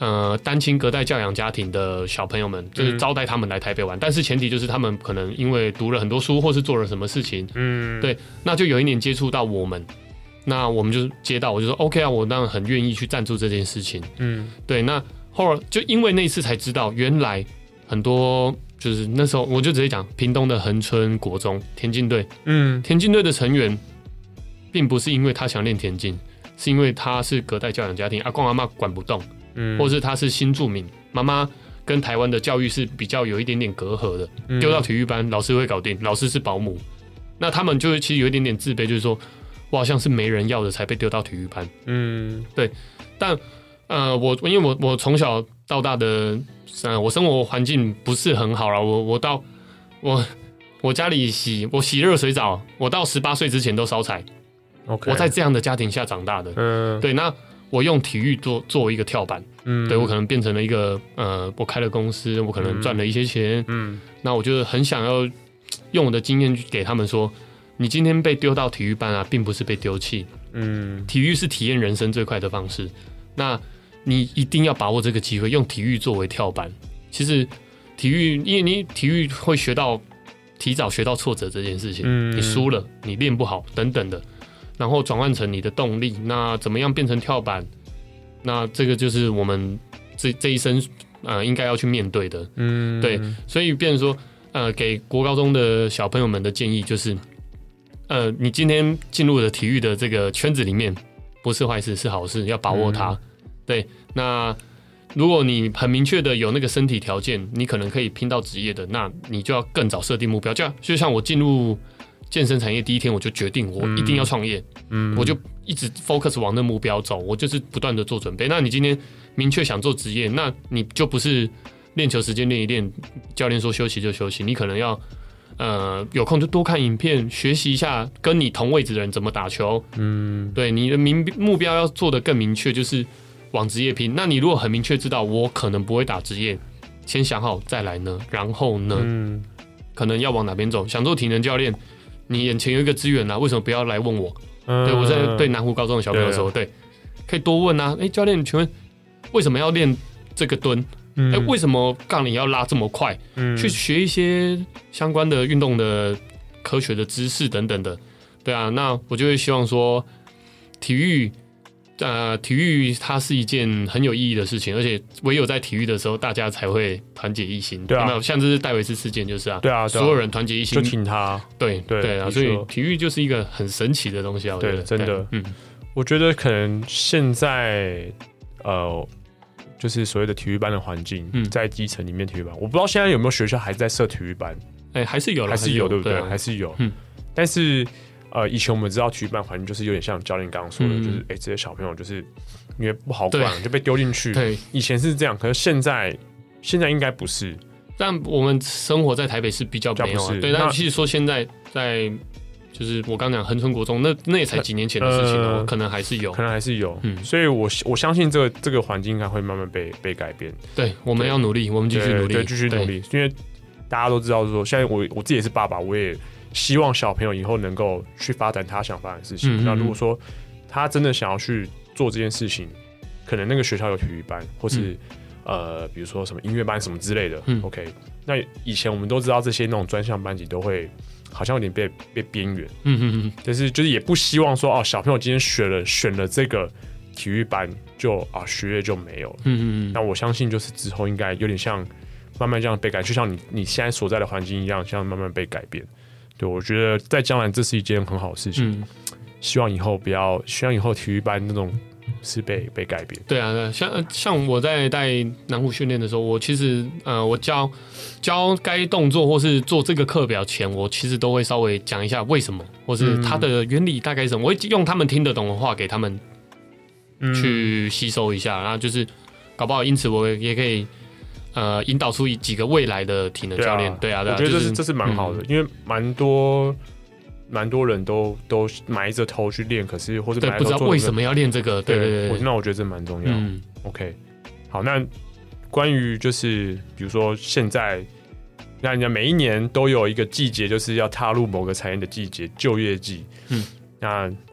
呃单亲隔代教养家庭的小朋友们，就是招待他们来台北玩，嗯、但是前提就是他们可能因为读了很多书，或是做了什么事情，嗯，对，那就有一年接触到我们，那我们就接到，我就说 OK 啊，我当然很愿意去赞助这件事情，嗯，对，那后来就因为那一次才知道，原来很多。就是那时候，我就直接讲屏东的恒春国中田径队，嗯，田径队的成员，并不是因为他想练田径，是因为他是隔代教养家庭，阿公阿嬷管不动，嗯，或是他是新住民，妈妈跟台湾的教育是比较有一点点隔阂的，丢、嗯、到体育班，老师会搞定，老师是保姆，那他们就其实有一点点自卑，就是说我好像是没人要的才被丢到体育班，嗯，对，但呃，我因为我我从小到大的。呃、我生活环境不是很好啦，我我到我我家里洗我洗热水澡，我到十八岁之前都烧柴。Okay. 我在这样的家庭下长大的。嗯，对，那我用体育做作为一个跳板，嗯，对我可能变成了一个呃，我开了公司，我可能赚了一些钱，嗯，那我就很想要用我的经验去给他们说，你今天被丢到体育班啊，并不是被丢弃，嗯，体育是体验人生最快的方式。那你一定要把握这个机会，用体育作为跳板。其实体育，因为你体育会学到提早学到挫折这件事情，嗯、你输了，你练不好等等的，然后转换成你的动力。那怎么样变成跳板？那这个就是我们这这一生呃应该要去面对的。嗯，对，所以变成说呃给国高中的小朋友们的建议就是，呃，你今天进入了体育的这个圈子里面，不是坏事，是好事，要把握它。嗯对，那如果你很明确的有那个身体条件，你可能可以拼到职业的，那你就要更早设定目标。就就像我进入健身产业第一天，我就决定我一定要创业，嗯，我就一直 focus 往那目标走，我就是不断的做准备。那你今天明确想做职业，那你就不是练球时间练一练，教练说休息就休息，你可能要呃有空就多看影片，学习一下跟你同位置的人怎么打球，嗯，对，你的明目标要做得更明确，就是往职业拼。那你如果很明确知道我可能不会打职业，先想好再来呢，然后呢，嗯，可能要往哪边走。想做体能教练，你眼前有一个资源啊，为什么不要来问我？嗯、对我在对南湖高中的小朋友的时候，对，可以多问啊。哎，教练，请问为什么要练这个蹲？嗯、哎，为什么杠铃要拉这么快？嗯，去学一些相关的运动的科学的知识等等的。对啊，那我就会希望说，体育。呃，体育它是一件很有意义的事情，而且唯有在体育的时候，大家才会团结一心。对啊，有没有像这次戴维斯事件就是啊，
对啊，
所有人团结一心，
就挺他。
对对对啊，所以体育就是一个很神奇的东西啊。
对，真的，嗯，我觉得可能现在呃，就是所谓的体育班的环境，嗯、在基层里面体育班，我不知道现在有没有学校还在设体育班？
哎、欸，还是有，
还是有，对不对？还是有，嗯，但是。呃，以前我们知道体育班环境就是有点像教练刚刚说的，嗯、就是哎、欸，这些小朋友就是因为不好管就被丢进去。对，以前是这样，可是现在现在应该不是。
但我们生活在台北市比较没有啊。对，但其实说现在在就是我刚讲恒春国中，那那也才几年前的事情了、呃，可能还是有，
可能还是有。嗯，所以我我相信这个这个环境应该会慢慢被被改变。
对，我们要努力，我们继续努力，
对，继续努力，因为大家都知道说，现在我我自己也是爸爸，我也。希望小朋友以后能够去发展他想发展的事情。嗯嗯嗯，那如果说他真的想要去做这件事情，可能那个学校有体育班，或是、嗯、呃，比如说什么音乐班什么之类的。嗯、OK， 那以前我们都知道这些那种专项班级都会好像有点被被边缘。嗯嗯嗯。但是就是也不希望说哦，小朋友今天选了选了这个体育班就啊学业就没有了。嗯嗯嗯。那我相信就是之后应该有点像慢慢这样被改，就像你你现在所在的环境一样，这样慢慢被改变。对，我觉得在将来这是一件很好的事情。嗯、希望以后不要，希望以后体育班那种是被被改变。
对啊，像像我在带南湖训练的时候，我其实呃，我教教该动作或是做这个课表前，我其实都会稍微讲一下为什么，或是它的原理大概是什么，我会用他们听得懂的话给他们去吸收一下，然后就是搞不好因此我也可以。呃，引导出几个未来的体能教练，对啊，对啊，
我觉得这是、
就是、
这是蛮好的，嗯、因为蛮多蛮多人都都埋着头去练，可是或者、這個、
不知道为什么要练这个，对对 对, 對，
那我觉得这蛮重要。嗯 OK， 好，那关于就是比如说现在，那人家每一年都有一个季节，就是要踏入某个产业的季节，就业季。嗯，那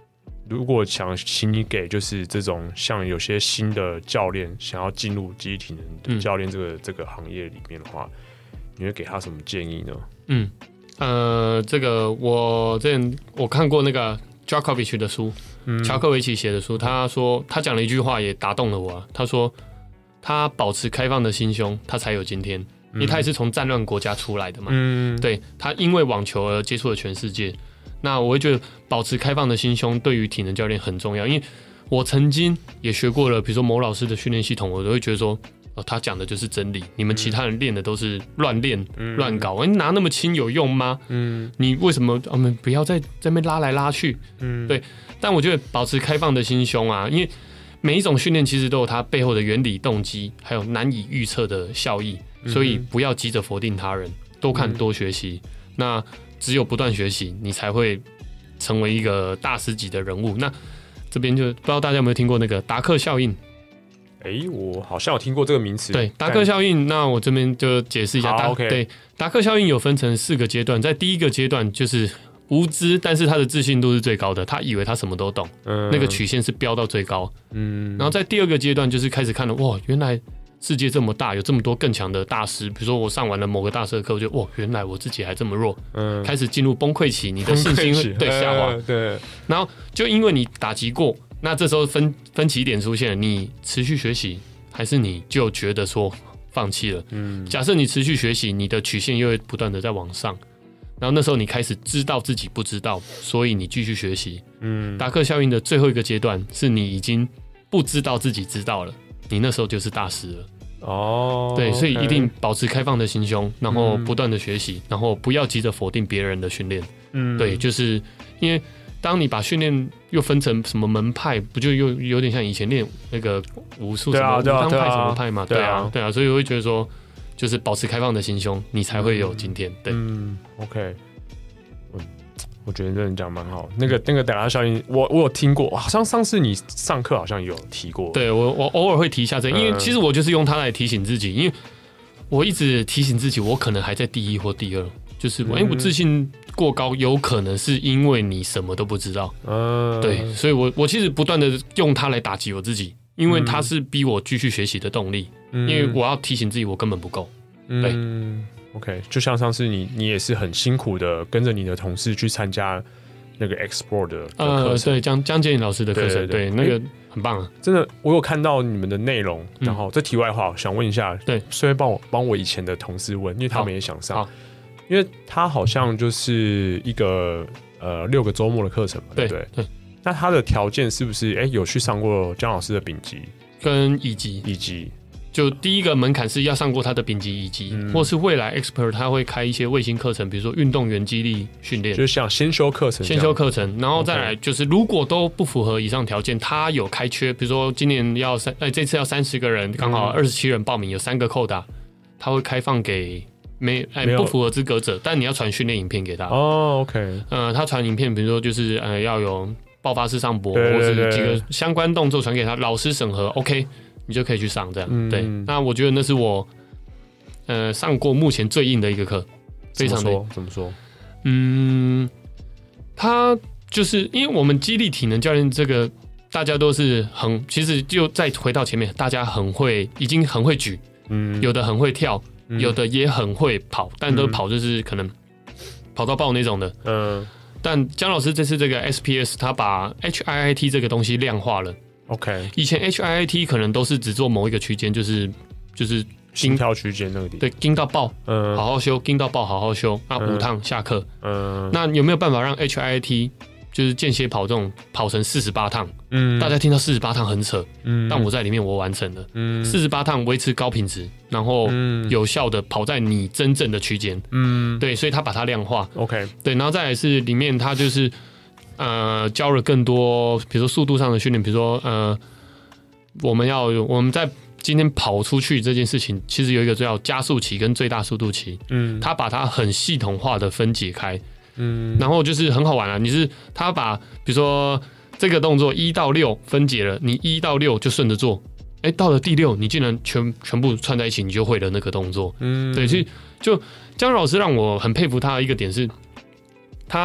如果想请你给就是这种像有些新的教练想要进入肌力体能的教练这个、嗯、这个行业里面的话，你会给他什么建议呢？
嗯，呃，这个我之前我看过那个 Djokovic 的书，嗯、乔克维奇写的书，他说他讲了一句话也打动了我、啊，他说他保持开放的心胸，他才有今天，因为他也是从战乱国家出来的嘛，嗯，对他因为网球而接触了全世界。那我会觉得保持开放的心胸对于体能教练很重要，因为我曾经也学过了，比如说某老师的训练系统，我都会觉得说，哦，他讲的就是真理，你们其他人练的都是乱练、乱、嗯、搞，你拿那么轻有用吗？嗯，你为什么我们、哦、不要再在那边拉来拉去？嗯，对。但我觉得保持开放的心胸啊，因为每一种训练其实都有它背后的原理、动机，还有难以预测的效益，所以不要急着否定他人，多看多学习。嗯、那只有不断学习，你才会成为一个大师级的人物。那这边就不知道大家有没有听过那个达克效应？
哎、欸，我好像有听过这个名词。
对，达克效应，那我这边就解释一下。
OK。
对，达克效应有分成四个阶段，在第一个阶段就是无知，但是他的自信度是最高的，他以为他什么都懂，嗯、那个曲线是飙到最高。嗯。然后在第二个阶段就是开始看了，哇，原来世界这么大，有这么多更强的大师。比如说我上完了某个大师的课，我就哇，原来我自己还这么弱。嗯，开始进入崩溃期，你的信心会对下滑。
呃、对，
然后就因为你打击过，那这时候分分歧点出现了，你持续学习，还是你就觉得说放弃了？嗯，假设你持续学习，你的曲线又会不断的在往上，然后那时候你开始知道自己不知道，所以你继续学习。嗯，达克效应的最后一个阶段是你已经不知道自己知道了。你那时候就是大师了
哦，
对，所以一定保持开放的心胸，然后不断的学习，嗯、然后不要急着否定别人的训练。嗯，对，就是因为当你把训练又分成什么门派，不就又有点像以前练那个武术什么武当派什么派嘛？对啊，对啊，所以我会觉得说，就是保持开放的心胸，你才会有今天。对，
嗯 ，OK。我觉得这人讲蛮好，那个那个达克效应，我我有听过，好像上次你上课好像有提过。
对我我偶尔会提一下这个，因为其实我就是用它来提醒自己，因为我一直提醒自己，我可能还在第一或第二，就是哎、嗯，我自信过高，有可能是因为你什么都不知道。嗯，对，所以我我其实不断的用它来打击我自己，因为它是逼我继续学习的动力，嗯、因为我要提醒自己我根本不够。对。
嗯OK， 就像上次你，你也是很辛苦的跟着你的同事去参加那个 Explore 的课程，
呃，对，江江建宇老师的课程，对, 对, 对，那个很棒啊！
真的，我有看到你们的内容，然后这题外话，想问一下，对，顺便帮我帮我以前的同事问，因为他们也想上，因为他好像就是一个呃六个周末的课程嘛，对不对？对。那他的条件是不是哎、欸、有去上过江老师的丙级
跟乙级？
乙级。
就第一个门槛是要上过他的丙级、乙级，嗯、或是未来 Expert 他会开一些卫星课程，比如说运动员肌力训练，
就是像先修课程，
先修课程，然后再来就是如果都不符合以上条件，他有开缺，比如说今年要三，哎，这次要三十个人，刚好二十七人报名，有三个扣打，他会开放给没哎不符合资格者，但你要传训练影片给他。
哦 ，OK，
呃，他传影片，比如说就是呃要有爆发式上搏，或是几个相关动作传给他，老师审核 OK。你就可以去上这样，嗯、对。那我觉得那是我，呃，上过目前最硬的一个课，非常的。
怎么说？
嗯，他就是因为我们肌力体能教练这个，大家都是很，其实就再回到前面，大家很会，已经很会举，嗯，有的很会跳，嗯、有的也很会跑，但都跑就是可能跑到爆那种的，嗯。但江老师这次这个 S P S， 他把 H I I T 这个东西量化了。
OK，
以前 H I I T 可能都是只做某一个区间，就是就是
心跳区间那个地方，
对，盯到爆，嗯，好好修，盯到爆，好好修，那五趟下课，嗯，那有没有办法让 H I I T 就是间歇跑这种跑成四十八趟？嗯，大家听到四十八趟很扯，嗯，但我在里面我完成了，嗯，四十八趟维持高品质，然后有效的跑在你真正的区间，嗯，对，所以他把它量化
，OK，
对，然后再来是里面它就是。呃，教了更多，比如说速度上的训练，比如说呃，我们要我们在今天跑出去这件事情，其实有一个叫加速期跟最大速度期，嗯，他把它很系统化的分解开，嗯，然后就是很好玩啊，你是他把比如说这个动作一到六分解了，你一到六就顺着做，哎，到了第六你竟然全全部串在一起，你就会了那个动作，嗯，对，所以就江老师让我很佩服他的一个点是，他。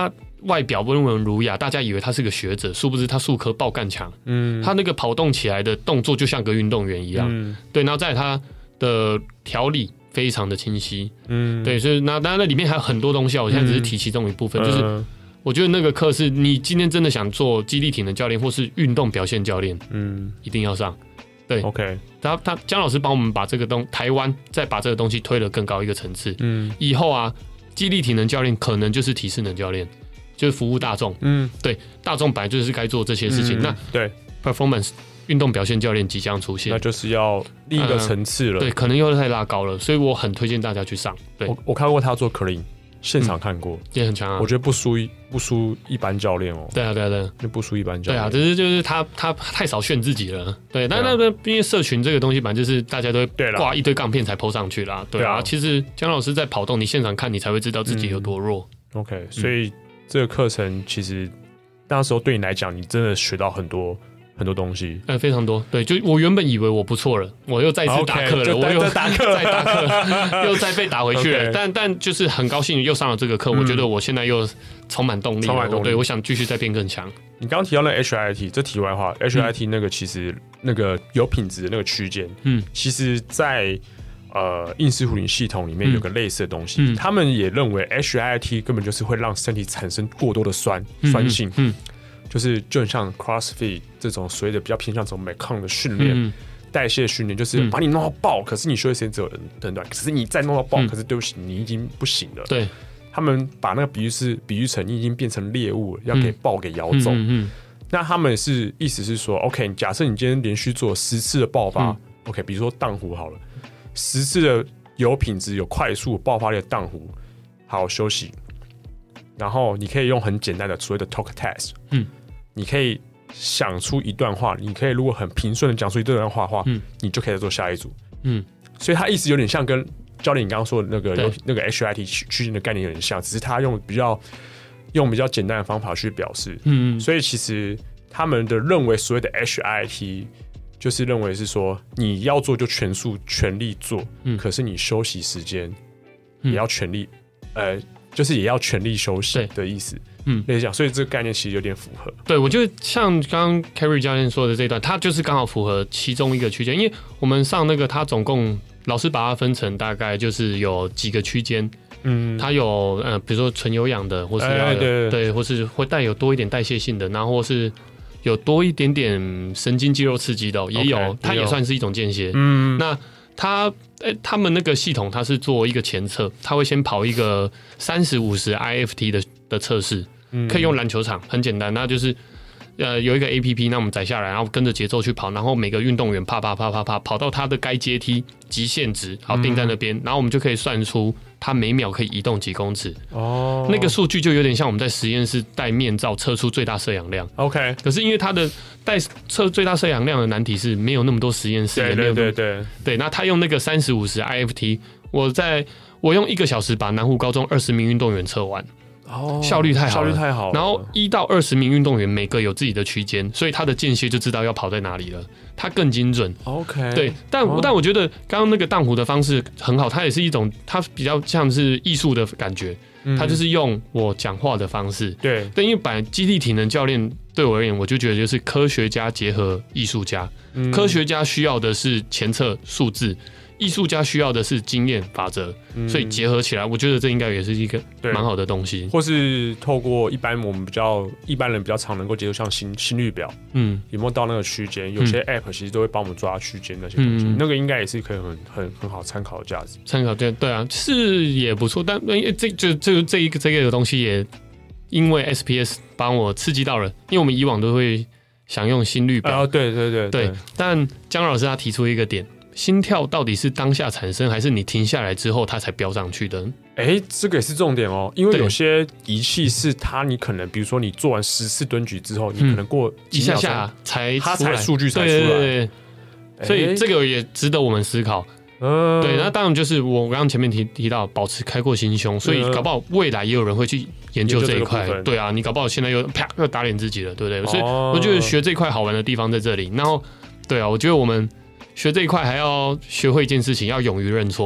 外表温文儒雅，大家以为他是个学者，殊不知他术科爆干强。嗯，他那个跑动起来的动作就像个运动员一样。嗯，对，然后在他的条理非常的清晰。嗯，对，所以那当然那里面还有很多东西，我现在只是提其中一部分，嗯、就是我觉得那个课是你今天真的想做肌力体能教练或是运动表现教练，嗯，一定要上。对
，OK，
他他江老师帮我们把这个东台湾再把这个东西推了更高一个层次。嗯，以后啊，肌力体能教练可能就是体适能教练，就是服务大众。嗯，对，大众本来就是该做这些事情。嗯、那
对
performance 运动表现教练即将出现，
那就是要另一个层次了、呃。
对，可能又太拉高了，所以我很推荐大家去上。对，
我我看过他做 clean。现场看过、嗯、
也很强啊，
我觉得不输不输一般教练哦。
对啊，对啊，对啊，
就不输一般教练。
对啊，只是就是他他太少炫自己了。对，但那个因为社群这个东西，反正就是大家都会挂一堆杠片才 po 上去啦。对啊，其实江老师在跑动，你现场看你才会知道自己有多弱。
嗯、OK， 所以这个课程其实那时候对你来讲，你真的学到很多。很多东西，
呃，非常多。对，就我原本以为我不错了，我又再次打课了，
okay,
我又
再打课，
再打课，又再被打回去了。Okay. 但但就是很高兴又上了这个课、嗯，我觉得我现在又充满动力了。充满动力，对，我想继续再变更强。
你刚刚提到那个 H I I T， 这题外话、嗯、，H I I T 那个其实那个有品质的那个区间，嗯，其实在呃硬式壶铃系统里面有个类似的东西、嗯，他们也认为 H I I T 根本就是会让身体产生过多的酸、嗯、酸性，嗯。嗯就是就很像 CrossFit 这种所谓的比较偏向这种 Metcon 的训练、嗯、代谢训练，就是把你弄到爆、嗯，可是你休息时间只有很短，可是你再弄到爆、嗯，可是对不起，你已经不行了。
对，
他们把那个比喻是比喻成你已经变成猎物了，要给豹给咬走。嗯嗯嗯、那他们是意思是说 ，OK， 假设你今天连续做十次的爆发、嗯、，OK， 比如说荡壶好了，十次的有品质、有快速爆发力的荡壶，好休息。然后你可以用很简单的所谓的 talk test， 嗯，你可以想出一段话，你可以如果很平顺的讲出一段话的话，嗯，你就可以再做下一组，嗯，所以他意思有点像跟教练你刚刚说的那个那个 H I I T 区间的概念有点像，只是他用比较用比较简单的方法去表示，嗯，所以其实他们的认为所谓的 H I I T 就是认为是说你要做就全速全力做，嗯，可是你休息时间也要全力，嗯、呃。就是也要全力休息的意思，嗯，类似这样，所以这个概念其实有点符合。
对，我觉得像刚刚 Kerry 教练说的这一段，他就是刚好符合其中一个区间，因为我们上那个，他总共老师把它分成大概就是有几个区间，嗯，它有呃，比如说纯有氧的，或是要、欸、对, 对, 对，或是会带有多一点代谢性的，然后或是有多一点点神经肌肉刺激的、哦，也有， okay, 它也算是一种间歇，嗯，那。他诶，他们那个系统，它是做一个前测，他会先跑一个三十五十 I F T 的的测试，可以用篮球场，很简单，那就是呃有一个 A P P， 那我们载下来，然后跟着节奏去跑，然后每个运动员啪啪啪啪啪跑到他的该阶梯极限值，好定在那边、嗯，然后我们就可以算出他每秒可以移动几公尺。哦，那个数据就有点像我们在实验室戴面罩测出最大摄氧量。OK， 可是因为它的戴测最大摄氧量的难题是没有那么多实验室，
对对对对
对。那他用那个三十五十 I F T， 我在我用一个小时把南湖高中二十名运动员测完。哦，效率太好了，效率太好了。然后一到二十名运动员每个有自己的区间，所以他的间歇就知道要跑在哪里了，他更精准。OK， 对，但、哦、但我觉得刚刚那个荡壶的方式很好，它也是一种，它比较像是艺术的感觉，它就是用我讲话的方式。对，但因为本来肌力体能教练对我而言，我就觉得就是科学家结合艺术家、嗯，科学家需要的是前测数字。艺术家需要的是经验法则、嗯，所以结合起来，我觉得这应该也是一个蛮好的东西。
或是透过一般我们比较一般人比较常能够接受，像心心率表，嗯，有没有到那个区间？有些 App 其实都会帮我们抓区间那些东西、嗯，那个应该也是可以很很很好参考的价值。
参考对对啊，是也不错，但这就这这一个这个东西也因为 S P S 帮我刺激到了，因为我们以往都会想用心率表，
啊，对对对 对,
对，但姜老师他提出一个点。心跳到底是当下产生，还是你停下来之后它才飙上去的？
哎、欸，这个也是重点哦。因为有些仪器是它，你可能比如说你做完十次蹲举之后，你可能过
一下下才
它才数据才出来，
对对对对，所以这个也值得我们思考。嗯，对，那当然就是我刚刚前面提提到保持开阔心胸，所以搞不好未来也有人会去研究这一块。对啊，你搞不好现在又啪又打脸自己了，对不对？哦、所以我觉得学这一块好玩的地方在这里。然后，对啊，我觉得我们。学这一块还要学会一件事情，要勇于认错。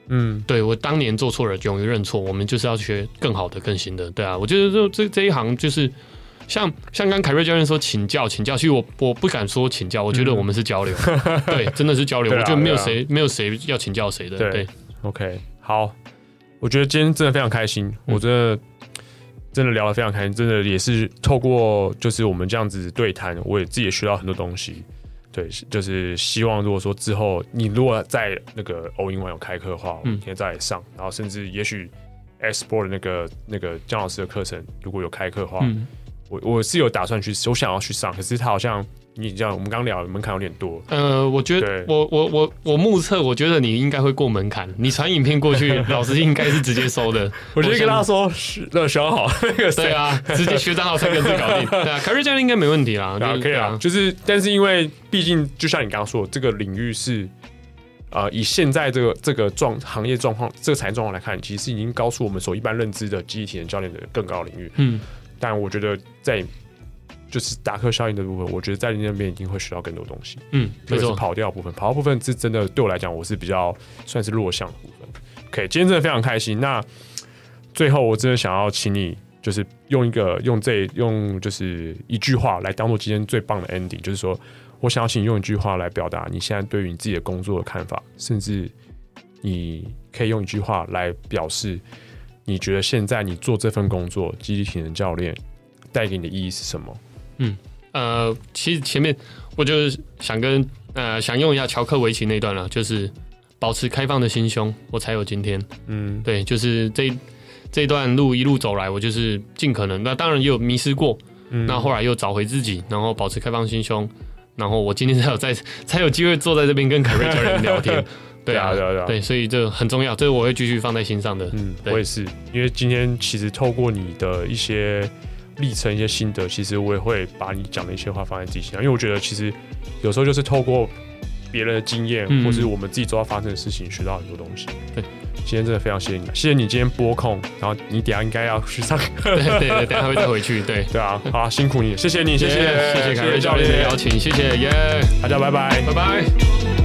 嗯，对我当年做错了，勇于认错，我们就是要学更好的、更新的。对啊，我觉得这这这一行就是像像刚凯瑞教练说请教请教，其实我我不敢说请教，我觉得我们是交流，嗯、对，真的是交流。我觉得没有谁、啊、没有谁要请教谁的。对, 对
，OK， 好，我觉得今天真的非常开心，嗯、我真的真的聊得非常开心，真的也是透过就是我们这样子对谈，我也自己也学到很多东西。对，就是希望如果说之后你如果在那个 All in One 有开课的话，我明天再来上，嗯、然后甚至也许 Xsport 的那个那个姜老师的课程如果有开课的话，嗯、我我是有打算去，我想要去上，可是他好像你这样我们刚聊门槛有点多。呃，
我觉得我我我我目测，我觉得你应该会过门槛，你传影片过去，老师应该是直接收的。
我直接跟他说，那学好那个
对啊，直接学长好三个字搞定。对啊，凯瑞教练应该没问题啦，
啊可以啊，就是但是因为毕竟就像你刚刚说，这个领域是。呃，以现在这个这个状行业状况、这个产业状况来看，其实已经高出我们所一般认知的记忆体能教练的更高的领域。嗯，但我觉得在就是达克效应的部分，我觉得在你那边一定会学到更多东西。嗯，特别是跑调的部分，跑调部分是真的对我来讲，我是比较算是弱项的部分。OK， 今天真的非常开心。那最后我真的想要请你，就是用一个用这用就是一句话来当做今天最棒的 ending， 就是说。我想要请你用一句话来表达你现在对于你自己的工作的看法，甚至你可以用一句话来表示你觉得现在你做这份工作，肌力体能教练带给你的意义是什么？
嗯，呃，其实前面我就是想跟呃想用一下乔克维奇那段了，就是保持开放的心胸，我才有今天。嗯，对，就是这这段路一路走来，我就是尽可能，那当然也有迷失过，嗯、那后来又找回自己，然后保持开放心胸。然后我今天才有在才有机会坐在这边跟凯瑞教练聊天，对啊，对啊，对啊，对，所以这很重要，这我会继续放在心上的。
嗯，我也是，因为今天其实透过你的一些历程、一些心得，其实我也会把你讲的一些话放在自己心上，因为我觉得其实有时候就是透过别人的经验，嗯、或是我们自己周遭发生的事情，学到很多东西。对。今天真的非常谢谢你，谢谢你今天拨空，然后你等一下应该要去上课，
对对对，等一下会再回去，对
对啊，好辛苦你，谢谢你，谢谢
谢谢凯瑞教练的邀请，谢谢耶，
yeah, 大家拜拜，
拜拜。